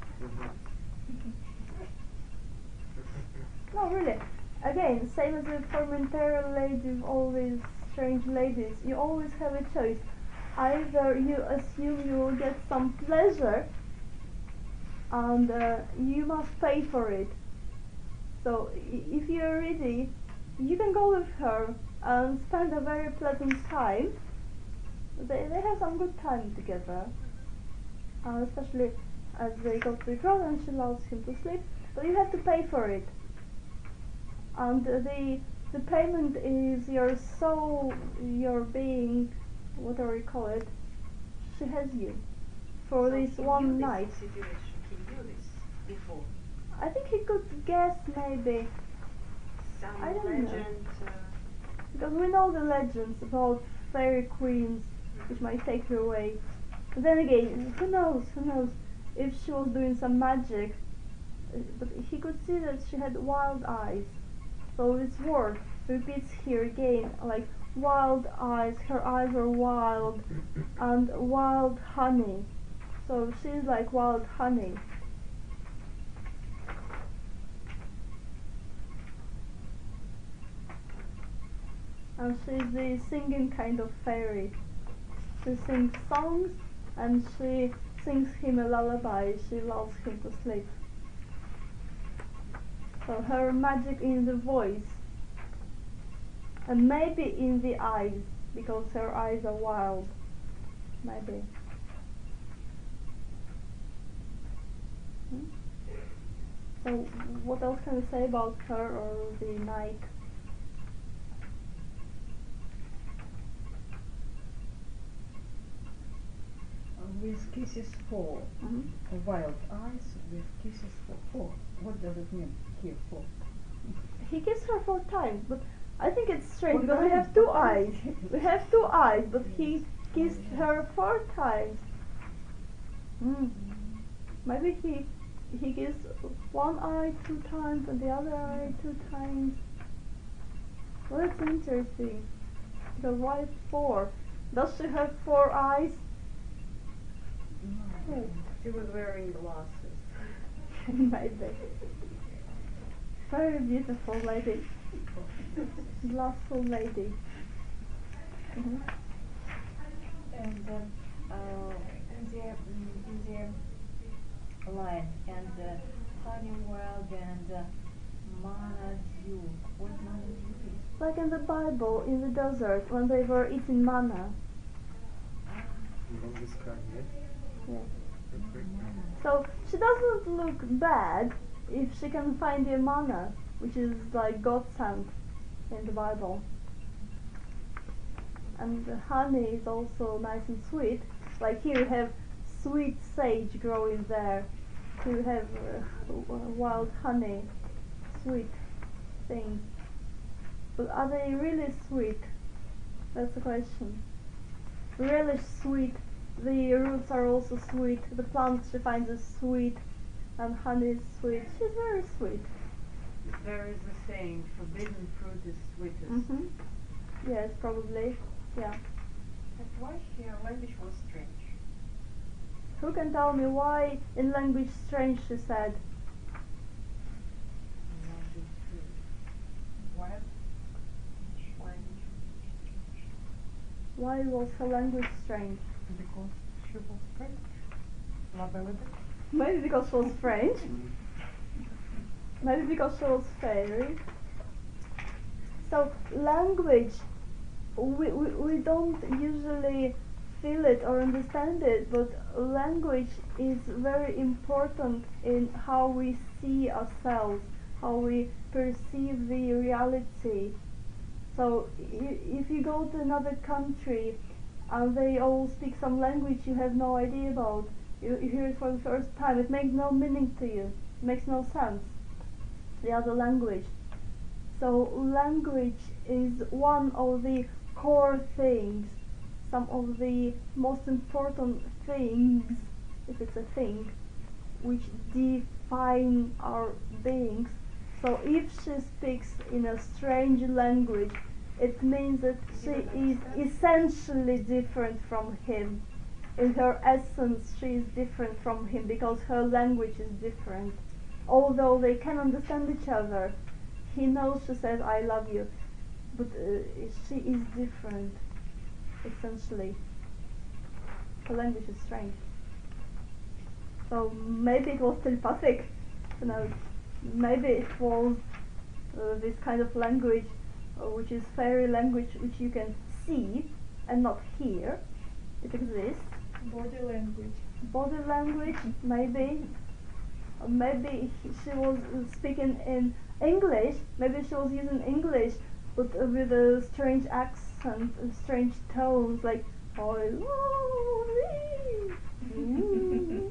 No, really. Again, same as the Formentera lady with all these strange ladies, you always have a choice. Either you assume you will get some pleasure, and uh, you must pay for it. So i- if you're ready, you can go with her and spend a very pleasant time. They, they have some good time together, uh, especially as they go to the ground and she allows him to sleep, but you have to pay for it. And uh, the the payment is your soul, your being, whatever you call it. She has you for So this he one knew night. This situation. He knew this before. I think he could guess maybe, Some I don't know. legend. Uh, because we know the legends about fairy queens which might take you away. But then again, who knows, who knows if she was doing some magic. Uh, But he could see that she had wild eyes. So this word repeats here again, like wild eyes, her eyes are wild, and wild honey. So she's like wild honey. And she's the singing kind of fairy. She sings songs and she sings him a lullaby. She lulls him to sleep. So her magic in the voice, and maybe in the eyes, because her eyes are wild. Maybe. Hmm? So what else can we say about her or the night? With kisses for Mhm. wild eyes, with kisses for for. What does it mean here for? He kissed her four times, but I think it's strange Four because we times? have two eyes. We have two eyes, but he kissed her four times. Mm. Maybe he he kissed one eye two times and the other eye two times. Well, that's interesting. Because why four? Does she have four eyes? No. she was wearing glasses. Maybe. Very beautiful lady. Glassful lady. Mhm. And um, uh, in the mm, in the line and uh, honey wild and uh, mana dew. What mana dew is? Like in the Bible, in the desert, when they were eating manna. You don't describe it. Yeah. So she doesn't look bad if she can find the manna, which is like God sent in the Bible. And the honey is also nice and sweet. Like here you have sweet sage growing there. to have uh, w- wild honey, sweet things. But are they really sweet? That's the question. Relish sweet. The roots are also sweet. The plant she finds is sweet, and honey is sweet. She's very sweet. There is a saying, forbidden fruit is sweetest. Mm-hmm. Yes, probably. Yeah. But why her language was strange? Who can tell me why in language strange she said? Why? Which language? Why was her language strange? Because she was French. La Belle Bête. Maybe because she was French. Maybe because she was fairy. So language, we, we, we don't usually feel it or understand it, but language is very important in how we see ourselves, how we perceive the reality. So i- if you go to another country and they all speak some language you have no idea about, you, you hear it for the first time, it makes no meaning to you, it makes no sense, the other language. So language is one of the core things, some of the most important things, if it's a thing, which define our beings. So if she speaks in a strange language, it means that she is essentially different from him. In her essence, she is different from him because her language is different. Although they can understand each other, he knows she says I love you, but uh, she is different, essentially. Her language is strange. So maybe it was telepathic, you know, maybe it was uh, this kind of language uh, which is fairy language which you can see and not hear. It exists. Body language. Body language, maybe. Or maybe he, she was uh, speaking in English, maybe she was using English but uh, with a strange accent, uh, strange tones like I love you.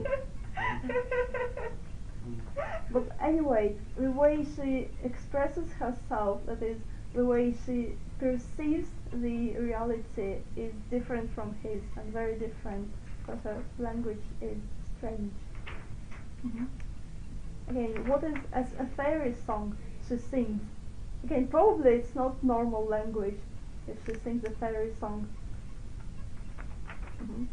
But anyway, the way she expresses herself, that is, the way she perceives the reality is different from his, and very different, because her language is strange. Mm-hmm. Again, what is as a fairy song she sings? Again, probably it's not normal language if she sings a fairy song. Mm-hmm.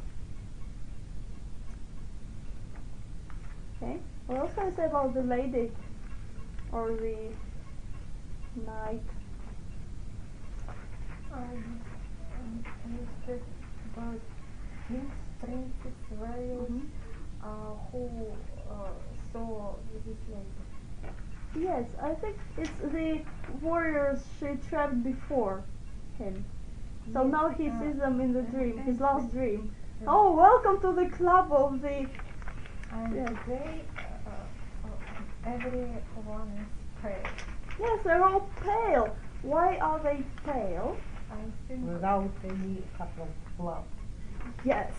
Okay, what else can I say about the lady or the knight? Um, um, you said about kings, princes, royals, Mhm. uh, who uh, saw this lady. Yes, I think it's the warriors she trapped before him. So Yes, now he uh, sees them in the dream, his and last the- dream. yeah. Oh, welcome to the club of the... And Yes. they, uh, uh, everyone is pale. Yes, they're all pale. Why are they pale? I think Without any couple of blood. Yes.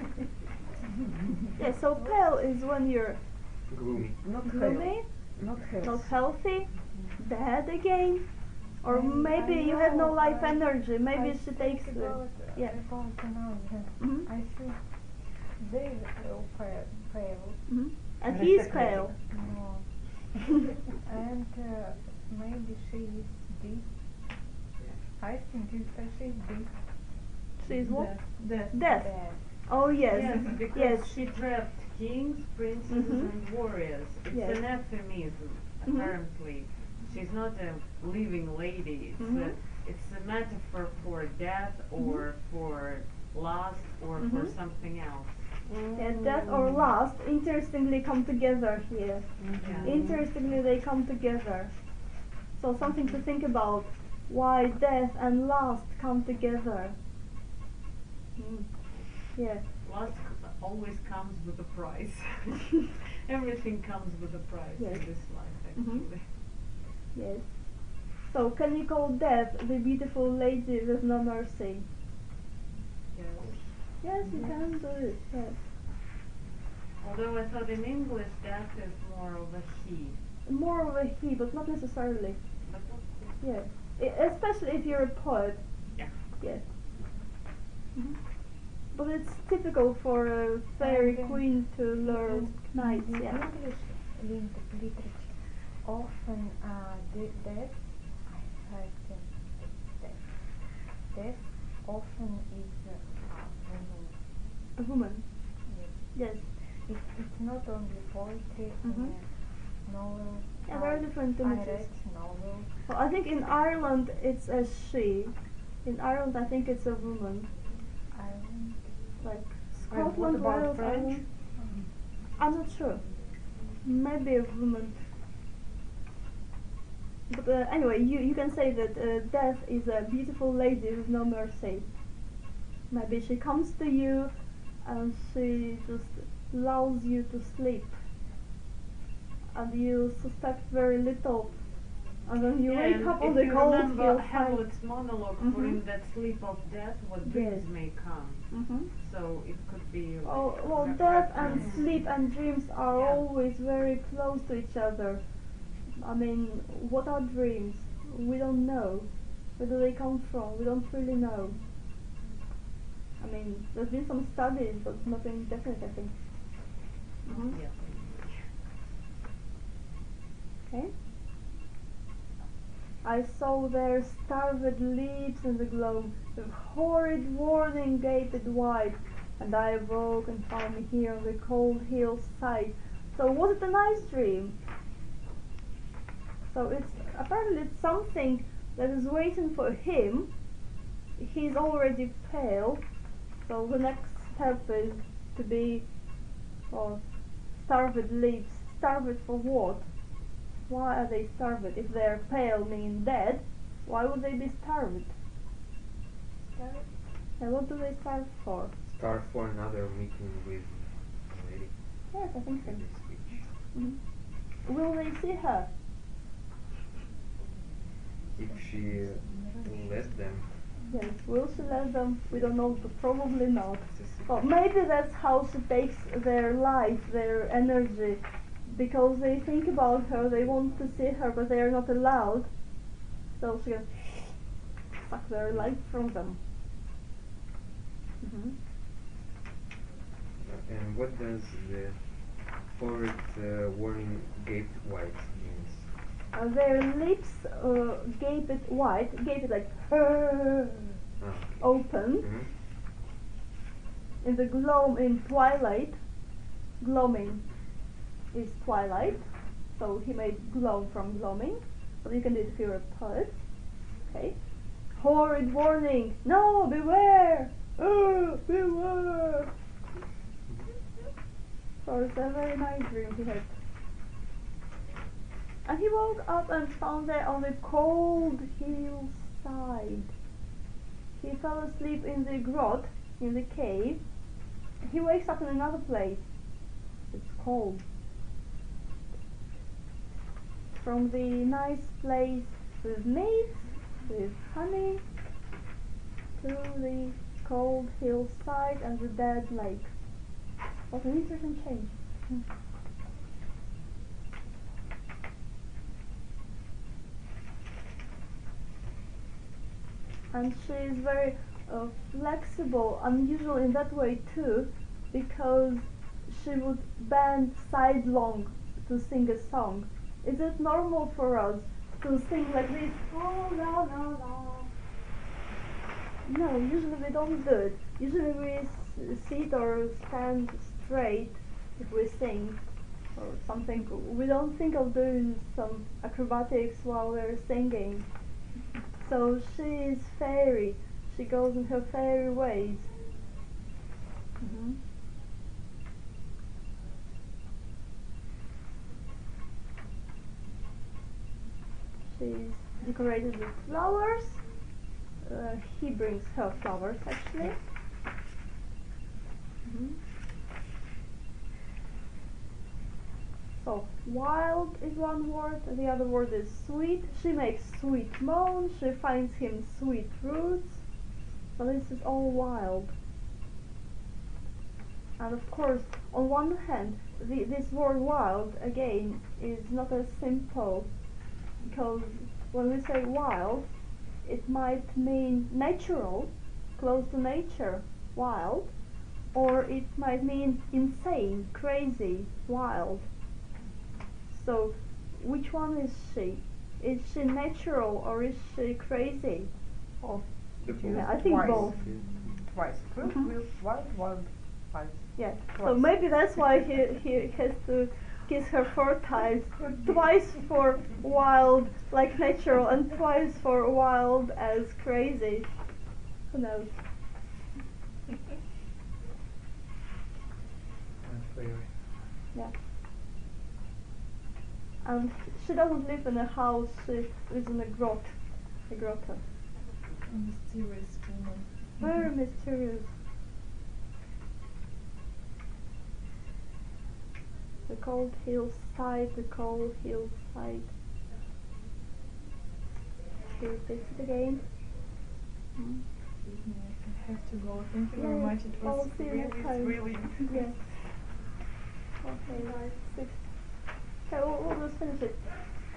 Yes, so pale is when you're Gloomy. Not gloomy, healthy. Not healthy. not healthy, dead again, or I- maybe I you have no know, life I- energy. Maybe I she think takes the... about, yeah. about another. Mhm. I think they will pale. pale. Mhm. And he's pale. No. And uh, maybe she is deep. I think it, uh, she is deep. She's what? Death. Death. Bad. Oh yes. Yes, because Yes. she trapped kings, princes, Mhm. and warriors. It's Yes. an euphemism, Mhm. apparently. She's not a living lady. It's Mhm. a it's a metaphor for death or for lust or for Mhm. something else. Yeah, death or lust interestingly come together here. Yeah. Interestingly they come together. So something to think about. Why death and lust come together. Mm. Yeah. Lust c- always comes with a price. Everything comes with a price Yes. in this life, Mhm. actually. Yes. So can you call death the beautiful lady with no mercy? Yes. Yes, you can do it. Yes. Although I thought in English death is more of a he. More of a he, but not necessarily. But what? Yeah, I- especially if you're a poet. Yeah. Yes. Mhm. But it's typical for a fairy And, uh, queen to lure in, knights. in Yeah. English lit- literature, often uh, de- death, I heard that death, death often is uh, a woman. A woman. Yes. Yes. It, it's not only poetry, Mhm. uh, novel. Yeah, very I- different I images. read novel. Well, I think in Ireland it's a she. In Ireland, I think it's a woman. Ireland. Like And what Scotland, about Wales, French? Ireland. I'm not sure. Maybe a woman. But uh, anyway, you, you can say that uh, death is a beautiful lady with no mercy. Maybe she comes to you and she just lulls you to sleep. And you suspect very little. And then you Yeah, wake and up on if the you cold remember hillside. Hamlet's monologue, for Mhm. in that sleep of death, what Yes. dreams may come. Mm-hmm. So it could be. Oh, like well, re- death and reference. sleep and dreams are Yeah. always very close to each other. I mean, what are dreams? We don't know. Where do they come from? We don't really know. I mean, there's been some studies, but nothing definite, I think. Mhm. Yeah. Okay. I saw their starved lips in the gloam, with horrid warning gaped wide, and I awoke and found me here on the cold hillside. So was it a nice dream? So it's apparently it's something that is waiting for him. He's already pale, so the next step is to be, well, starved lips. Starved for what? Why are they starved? If they're pale, meaning dead, why would they be starved? Starved? And what do they starve for? Start for another meeting with the lady. Yes, I think so. in this speech. Mhm. Will they see her? If she uh, let them, Yes. Will she let them? We don't know, but probably not. it's a secret. Well, maybe that's how she takes their life, their energy, because they think about her, they want to see her, but they are not allowed. So she can suck their life from them. Mhm. Uh, and what does the horrid uh, warning gaped white means? Uh, their lips uh, gaped wide, gaped like Ah, open mhm. in the gloam in twilight. Gloaming is twilight, so he made gloam from gloaming. But you can do it if you're a poet. Okay. Horrid warning! No, beware! Oh, beware! So it's a very nice dream he had. And he woke up and found there on the cold hillside. He fell asleep in the grot, in the cave. He wakes up in another place. It's cold. From the nice place with meat, with honey, to the cold hillside and the dead lake. What an interesting change. Hmm. And she is very uh, flexible, unusual in that way too, because she would bend sidelong to sing a song. Is it normal for us to sing like this? Oh, no, no, no. No, usually we don't do it. Usually we s- sit or stand straight if we sing or something. We don't think of doing some acrobatics while we're singing. So she is fairy. She goes in her fairy ways. Mhm. She's decorated with flowers. Uh, he brings her flowers actually. Mhm. So wild is one word, the other word is sweet. She makes sweet moans, she finds him sweet roots. So this is all wild. And of course, on one hand, the, this word wild again is not as simple, because when we say wild, it might mean natural, close to nature, wild, or it might mean insane, crazy, wild. So, which one is she? Is she natural or is she crazy? Oh, The Used Yeah, I think twice. both. Twice. Wild, Mhm. wild, wild, wild, twice. Yeah. So Twice. maybe that's why he he has to kiss her four times. Twice for wild like natural and twice for wild as crazy. Who knows? Unclear. Yeah. And she doesn't live in a house, she lives in a grot. A grotto. A mysterious woman. Very mysterious. The cold hillside, the cold hillside. She repeats it again. Mm. Yeah, I have to go. Thank you very Yeah, much. It I'll was see you really next time. thrilling. Yes. Okay, right. Six. Okay, we'll, we'll just finish it.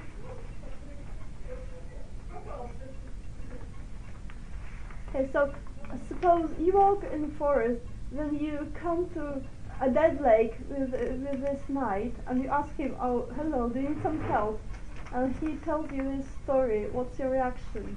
Okay, so uh, suppose you walk in the forest, then you come to a dead lake with, uh, with this knight, and you ask him, oh, hello, do you need some help? And he tells you his story. What's your reaction?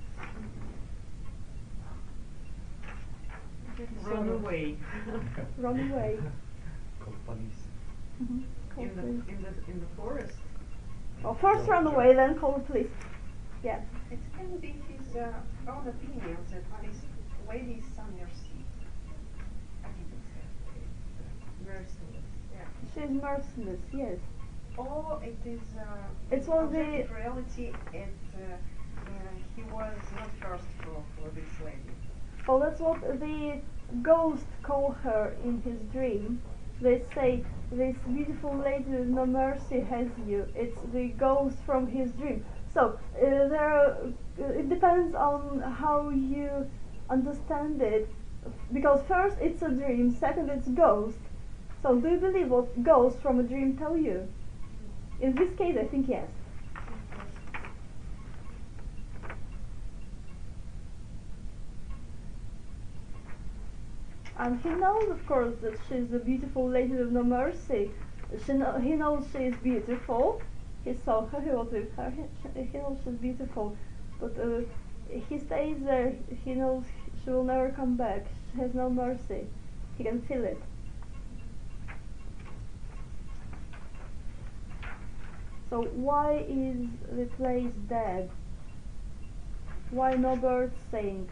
Run away. Run away. Call police. Mm-hmm. Call in the police. in the in the forest. Oh, first run away, then call the police. Yeah. It can be his uh, own opinion that this lady is some mercy. I didn't say. Merciless. Yeah. She's merciless, yes. Or it is uh, It's all the- objective reality. It uh, uh, he was not first for, for this lady. Oh, that's what the ghost call her in his dream. They say, this beautiful lady with no mercy has you. It's the ghost from his dream. So, uh, there are, uh, it depends on how you understand it. Because first it's a dream, second it's ghost. So, do you believe what ghosts from a dream tell you? In this case, I think yes. And he knows, of course, that she's a beautiful lady with no mercy. She kno- he knows she is beautiful. He saw her, he was with her. He, he knows she's beautiful. But uh, he stays there. He knows she will never come back. She has no mercy. He can feel it. So why is the place dead? Why no birds sing?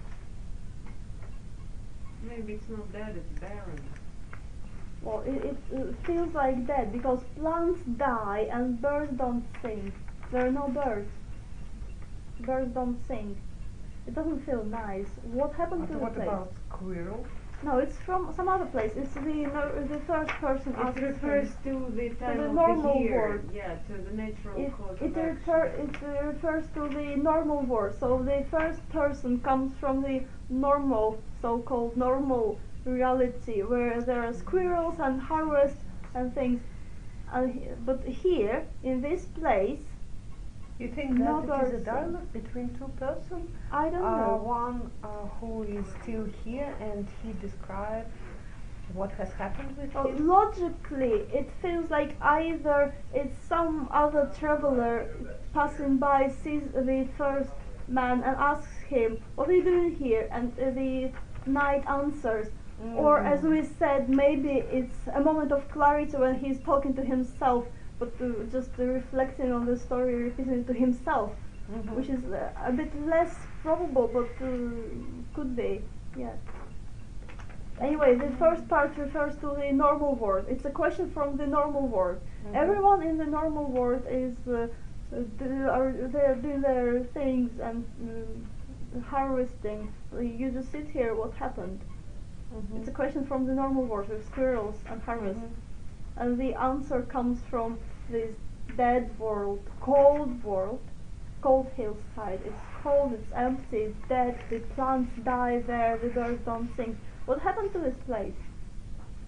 Maybe it's not dead, it's barren. Well, it, it uh, feels like that because plants die and birds don't sing. There are no birds. Birds don't sing. It doesn't feel nice. What happened But to the what place? about squirrel? No, it's from some other place. It's the no, the first person It asks refers him. to the time the of normal the year. world. Yeah, to the natural It, course it, of refer, action. it uh, refers to the normal world. So the first person comes from the normal, so-called normal reality, where there are squirrels and harvest and things. And he, but here, in this place, You think No that it is a birds. dialogue between two persons? I don't Uh, know. one uh, who is still here and he describes what has happened with Oh, him. logically, it feels like either it's some other traveler passing by, sees the first man and asks him, "What are you doing here?" And uh, the knight answers. Or, as we said, maybe it's a moment of clarity when he's talking to himself, but uh, just uh, reflecting on the story, repeating it to himself, Mhm. which is uh, a bit less probable, but uh, could be, yeah. Anyway, the first part refers to the normal world. It's a question from the normal world. Mhm. Everyone in the normal world is uh, uh, do- are they're doing their things and uh, harvesting. You just sit here. What happened? Mhm. It's a question from the normal world with squirrels and harvest. Mhm. And the answer comes from this dead world, cold world, cold hillside. It's cold, it's empty, it's dead, the plants die there, the birds don't sing. What happened to this place?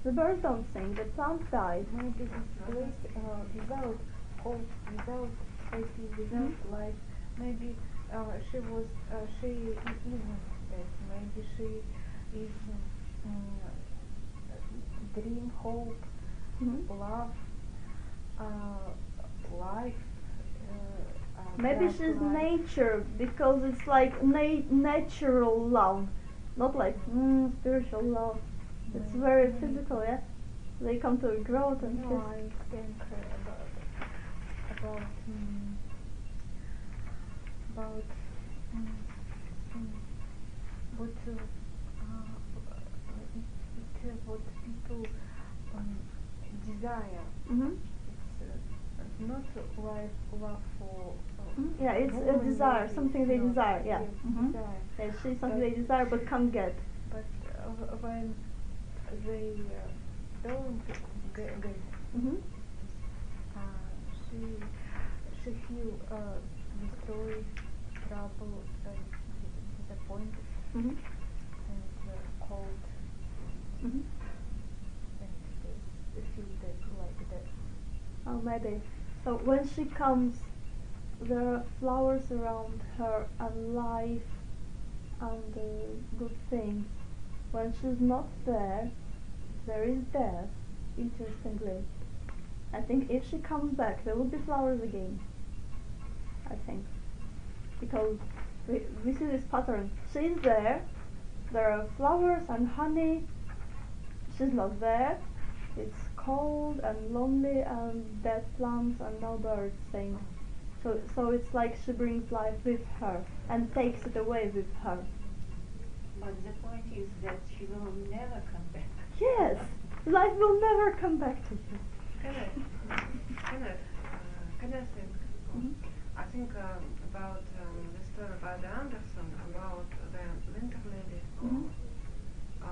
The birds don't sing, the plants died. Maybe this place uh, without hope, without safety, without life. Maybe uh, she was, uh, she isn't dead. Maybe she is um, dream, hope, Mhm. love, uh, life. Uh, uh, Maybe just she's life. nature because it's like na- natural love, not like mm, spiritual love. It's very physical, yeah. They come to a growth and No, kiss. I think uh, about about um, about um, um, what uh, uh, it, it, what people um, desire. Hmm. It's uh, not life love for. Uh, Mm, yeah, it's a woman desire, maybe, something they no, desire. Yeah. yes, Hmm. desire. Yeah, she's something But- they desire but can't get. But uh, when they uh, don't get, get Hmm. uh, she she feel uh, destroyed, troubled, and dis- disappointed, Hmm. and uh, cold, Hmm. and they, they feel that like that. Oh, maybe. So when she comes, there are flowers around her and life and uh, good things. When she's not there, there is death. Interestingly, I think if she comes back, there will be flowers again. I think because we, we see this pattern. She's there. There are flowers and honey. She's not there. It's cold and lonely and dead plants and no birds sing. So, so it's like she brings life with her and takes it away with her. But the point is that she will never come back. Yes, life will never come back to you. Can I, can I, uh, can I think? Mhm. I think um, about um, the story by the Anderson about the winter lady, Mhm. uh,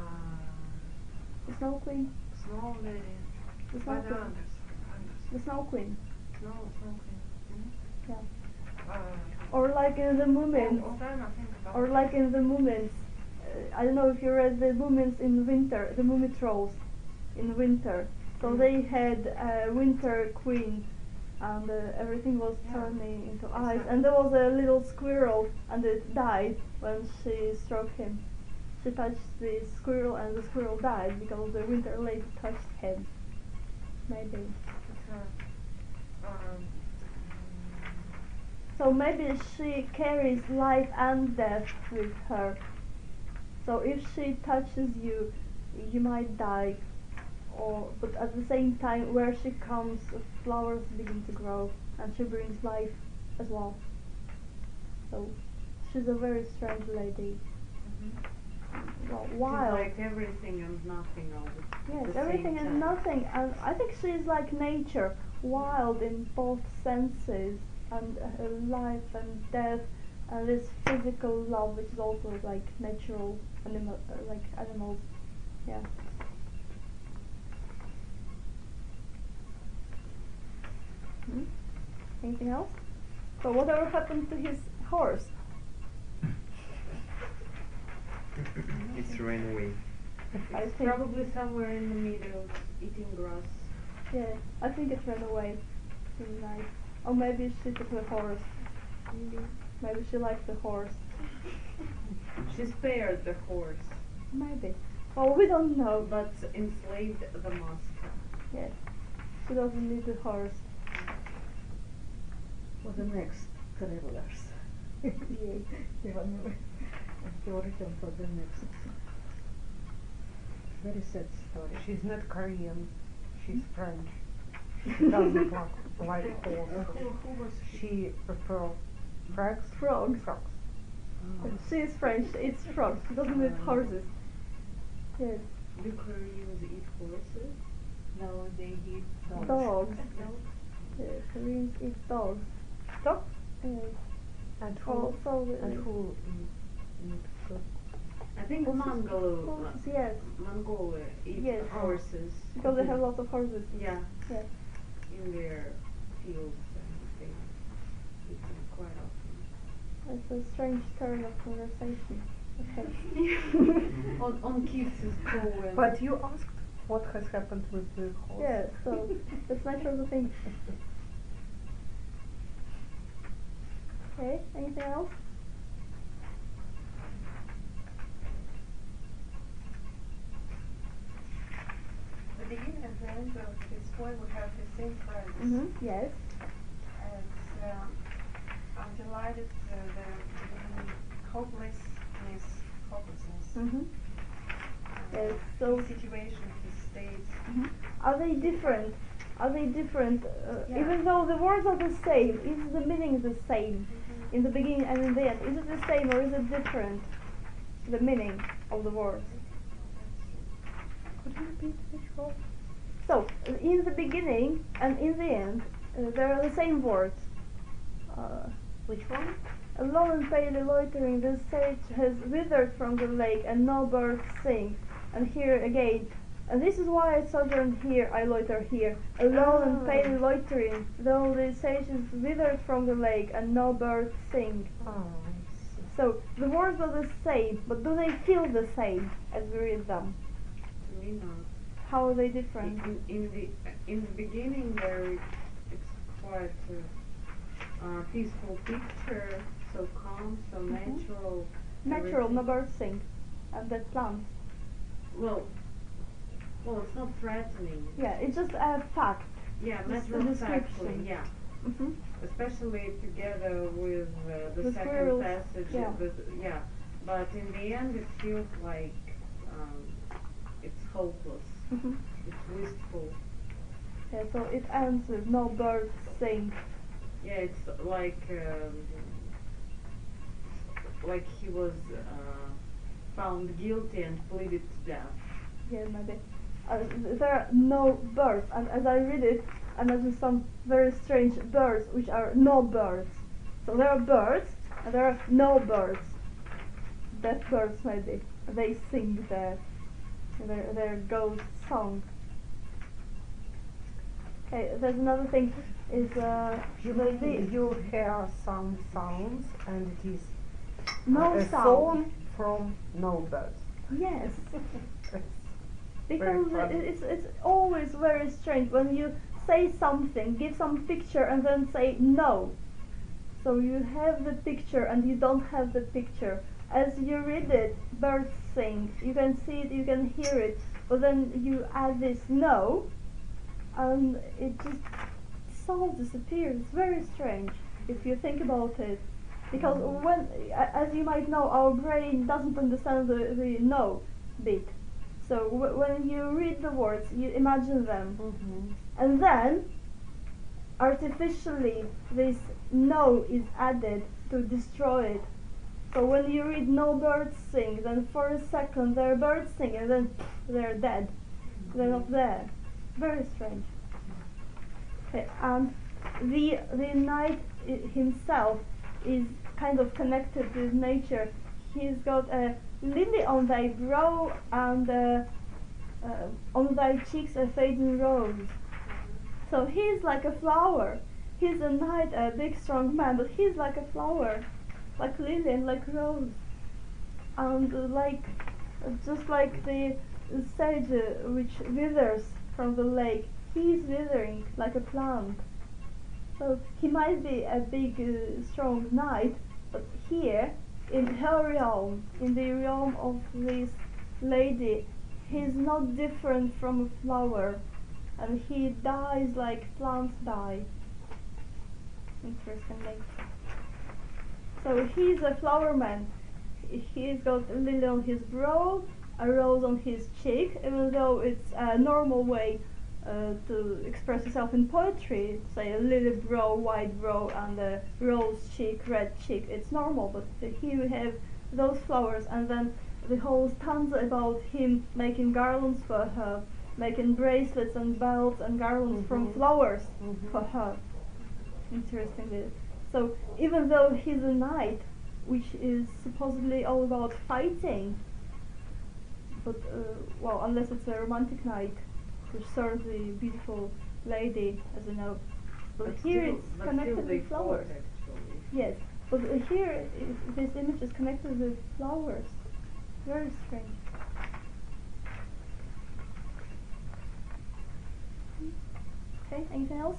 The Snow Queen. Snow lady, The by Snow the Queen. Anderson, Anderson. The Snow Queen. Snow, Snow Queen. Mhm. Yeah. Uh, Or like in the Moomins. all time I think about Or like in the Moomins. Uh, I don't know if you read the Moomins in winter, the Moomy Trolls in winter. So Mm. they had a winter queen and uh, everything was Yeah. turning into It's ice. a- And there was a little squirrel and it died when she stroked him. She touched the squirrel and the squirrel died because the winter lady touched him. Maybe. It's a, um, So maybe she carries life and death with her. So if she touches you, you might die. Or, but at the same time, where she comes, flowers begin to grow, and she brings life as well. So she's a very strange lady. Well, she's wild. like everything and nothing all the, Yes, the everything same and time. nothing, and I think she's like nature, wild in both senses, and uh, life and death, and this physical love, which is also like natural animal, uh, like animals. Yeah. Hmm? Anything else? So whatever happened to his horse? It's ran away. I It's think probably somewhere in the middle, eating grass. yeah, I think it ran away in the night. Or maybe she took the horse. Maybe. Maybe she liked the horse. She spared the horse, Maybe. Well, we don't know, but but enslaved the master. yes, she doesn't need the horse. For the next travelers. Ivan has written for the next. Very sad story. She's not Korean. She's French. She doesn't like like Uh, horses. who, who was she? She prefers frogs. Frogs. Frogs. Oh. She is French, it's frogs. She doesn't need Ah. horses. Yes, Do Koreans eat horses? No, they eat dogs. dogs. Yeah, Koreans eat dogs. Dogs. Yes. And who? Also, uh, And who eat, eat good? I think Horses- Mongol, horses, yes, Mongolia eat Yes. horses. because they have lots of horses. Yeah, Yeah. in their fields and they eat them quite often. It's a strange turn of conversation. Okay. on on kids' school and But you asked what has happened with the horse. Yeah, so that's natural to think. Okay, anything else? The beginning and the end of this poem we have the same phrases. Mm-hmm. Yes. It's um, I'm delighted uh, the, the hopelessness, hopelessness. Mm-hmm. uh, Yes, so- his situation, his state. Mhm. Are they different? Are they different? Uh, Yeah. Even though the words are the same, is the meaning the same? Mhm. In the beginning and in the end, is it the same or is it different? The meaning of the words. Could you repeat which word? So, uh, in the beginning and in the end, uh, there are the same words. Uh, Which one? Alone and palely loitering, the sage has withered from the lake, and no birds sing. And here again, and this is why I sojourn here, I loiter here, alone and Ah. palely loitering, though the sage is withered from the lake, and no birds sing. Oh, I see. So the words are the same, but do they feel the same as we read them? To me, not. How are they In, different? in, in the in the beginning, there it's quite a uh, peaceful picture, so calm, so Mhm. natural. Natural, no everything. birds sing, and the plants. Well, well, it's not threatening. Yeah, it's just a fact. Yeah, Just the matter of factly, description. yeah. hmm Especially together with uh, the, The second squirrels, passage. yeah. With, yeah, but in the end, it feels like um, it's hopeless. hmm It's wistful. Yeah, so it ends with no birds sing. Yeah, it's like um, like he was uh, found guilty and pleaded to death. Yeah, maybe. Uh, th- there are no birds, and as I read it, I imagine some very strange birds, which are no birds. So there are birds, and there are no birds. Dead birds, maybe. They sing their their, their ghost song. Okay, there's another thing. Is uh, You the, mean the you hear some sounds and it is no a sound. song from no birds. Yes. That's Because very funny. it- it's it's always very strange when you say something, give some picture, and then say no. So you have the picture and you don't have the picture. As you read it, birds sing. You can see it, you can hear it, but then you add this no, and it just sound disappears. It's very strange if you think about it. Because when, a- as you might know, our brain doesn't understand the, the no bit. So w- when you read the words, you imagine them, Mm-hmm. and then artificially this no is added to destroy it. So when you read no birds sing, then for a second there are birds singing, and then they're dead. They're not there. Very strange. Okay, and the the knight i- himself is kind of connected with nature. He's got a lily on thy brow, and uh, uh, on thy cheeks a fading rose. So he's like a flower. He's a knight, a big strong man, but he's like a flower, like lily and like rose, and uh, like uh, just like the sage uh, which withers from the lake. He's withering like a plant. So he might be a big, uh, strong knight, but here, in her realm, in the realm of this lady, he's not different from a flower, and he dies like plants die. Interestingly. So he's a flower man. He- He's got a lily on his brow, a rose on his cheek, even though it's a normal way uh, to express yourself in poetry, say a lily brow, white brow, and a rose cheek, red cheek. It's normal, but here we have those flowers, and then the whole stanza about him making garlands for her, making bracelets and belts and garlands from Mhm. flowers Mhm. for her. Interestingly. So even though he's a knight, which is supposedly all about fighting, but uh, well, unless it's a romantic knight who serves the beautiful lady, as you know. But, But here still- it's but connected still they with flowers. fought, actually. Yes, but uh, here is, this image is connected with flowers. Very strange. Okay, anything else?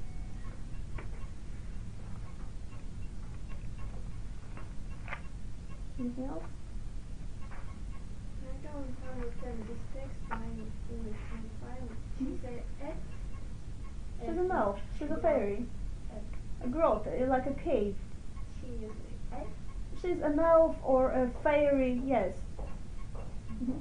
Anything else? I don't understand this text. My English is fine. She said F. She's an elf. She's a fairy. A grot, uh, like a cave. She is F. She's an elf or a fairy, yes. Mhm.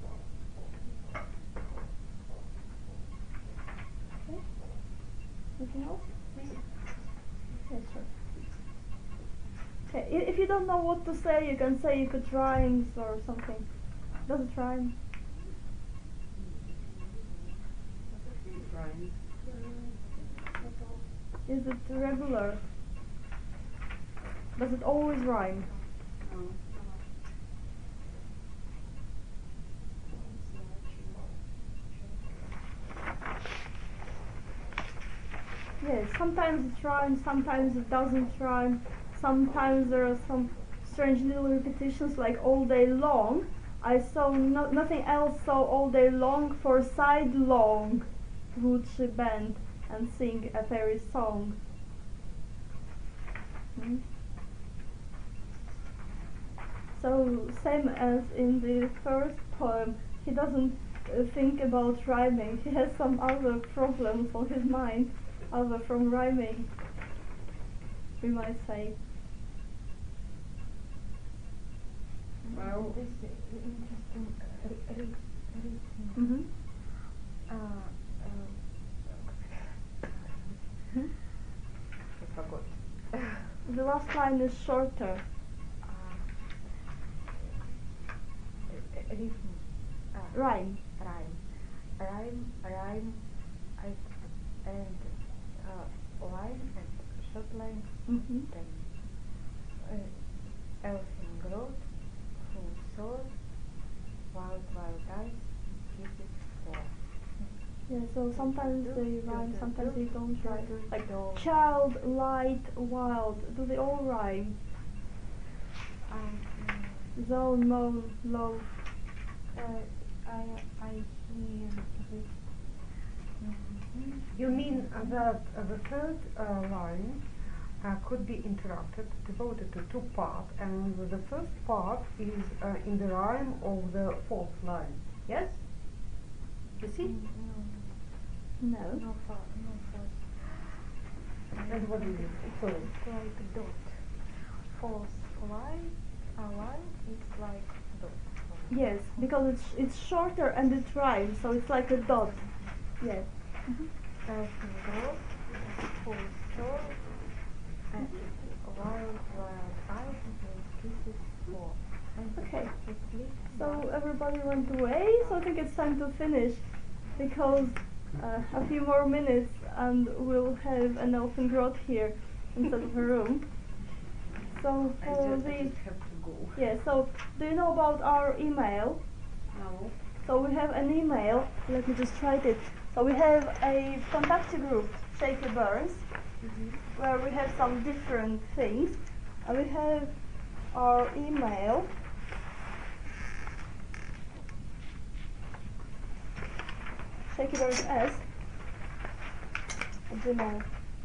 Okay. Anything else? Yes, sure. Okay, i- if you don't know what to say, you can say you could rhymes or something. Does it rhyme? Rhyme. Is it regular? Does it always rhyme? No. Yes, sometimes it rhymes, sometimes it doesn't rhyme. Sometimes there are some strange little repetitions like all day long. I saw no, nothing else saw all day long for sidelong would she bend and sing a fairy song. Hmm? So same as in the first poem, he doesn't uh, think about rhyming. He has some other problems on his mind other from rhyming, we might say. Well, This is interesting uh, re- re- reading. Mm-hmm. Uh, um, Hmm? I forgot. The last line is shorter. Uh, rhythm. Uh, Rhyme. Rhyme. Rhyme. Rhyme. I, and uh, line and short line. Mm-hmm. Then uh, Elfin growth, full sword, wild wild eyes, kisses for. Yeah, so sometimes they rhyme, sometimes they don't rhyme. Like Don't. child, light, wild. Do they all rhyme? Um, Zone, moan, low. uh, I I hear this. Mhm. You mean uh, that uh, the third uh, line uh, could be interrupted, devoted to two parts, and the first part is uh, in the rhyme of the fourth line. Yes? You see? Mm, No. No, no, fa- no false. And what is it? Sorry. It's like dot. False line, a line is like dot. Yes, because it's it's shorter and it rhymes, so it's like a dot. Yes. Elfin growth, full sword, and wild wild eyes and kisses for. And Okay. it leaves So one. everybody went away, so I think it's time to finish because uh, a few more minutes and we'll have an elfin grot here instead of a room. So I for just, I the just have to go. yeah, so do you know about our email? no. So we have an email. Let me just write it. So we have a contact group, Shaky Burns, where we have some different things. And we have our email. Shaky Burns S. at gmail.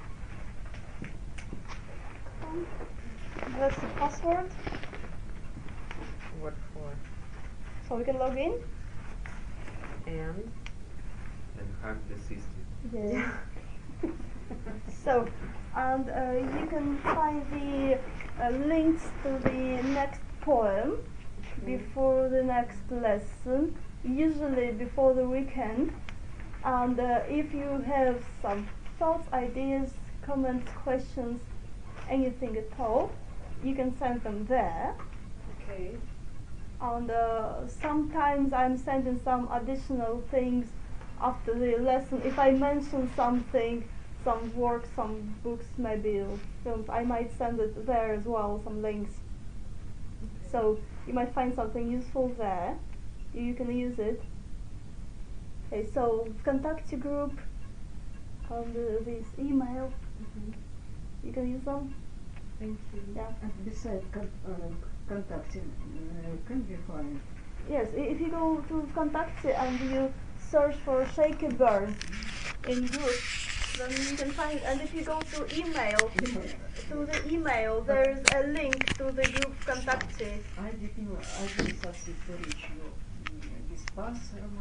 That's the password, What for? so we can log in. And And hack the system. Yeah. So, and uh, you can find the uh, links to the next poem before the next lesson, usually before the weekend. And uh, if you have some thoughts, ideas, comments, questions, anything at all, you can send them there. okay. And uh, sometimes I'm sending some additional things after the lesson. If I mention something, some work, some books, maybe or films, I might send it there as well, some links. So you might find something useful there. You can use it. Okay, so contact your group on the, this email. You can use them. Thank you. Yeah. And beside con- uh, contacting, uh, can be find. Yes, i- if you go to Contact and you search for Shaky Burns in group, then you can find it. And if you go to email, to the email, there's a link to the group Контакте. I didn't, I didn't succeed to reach you. This pass,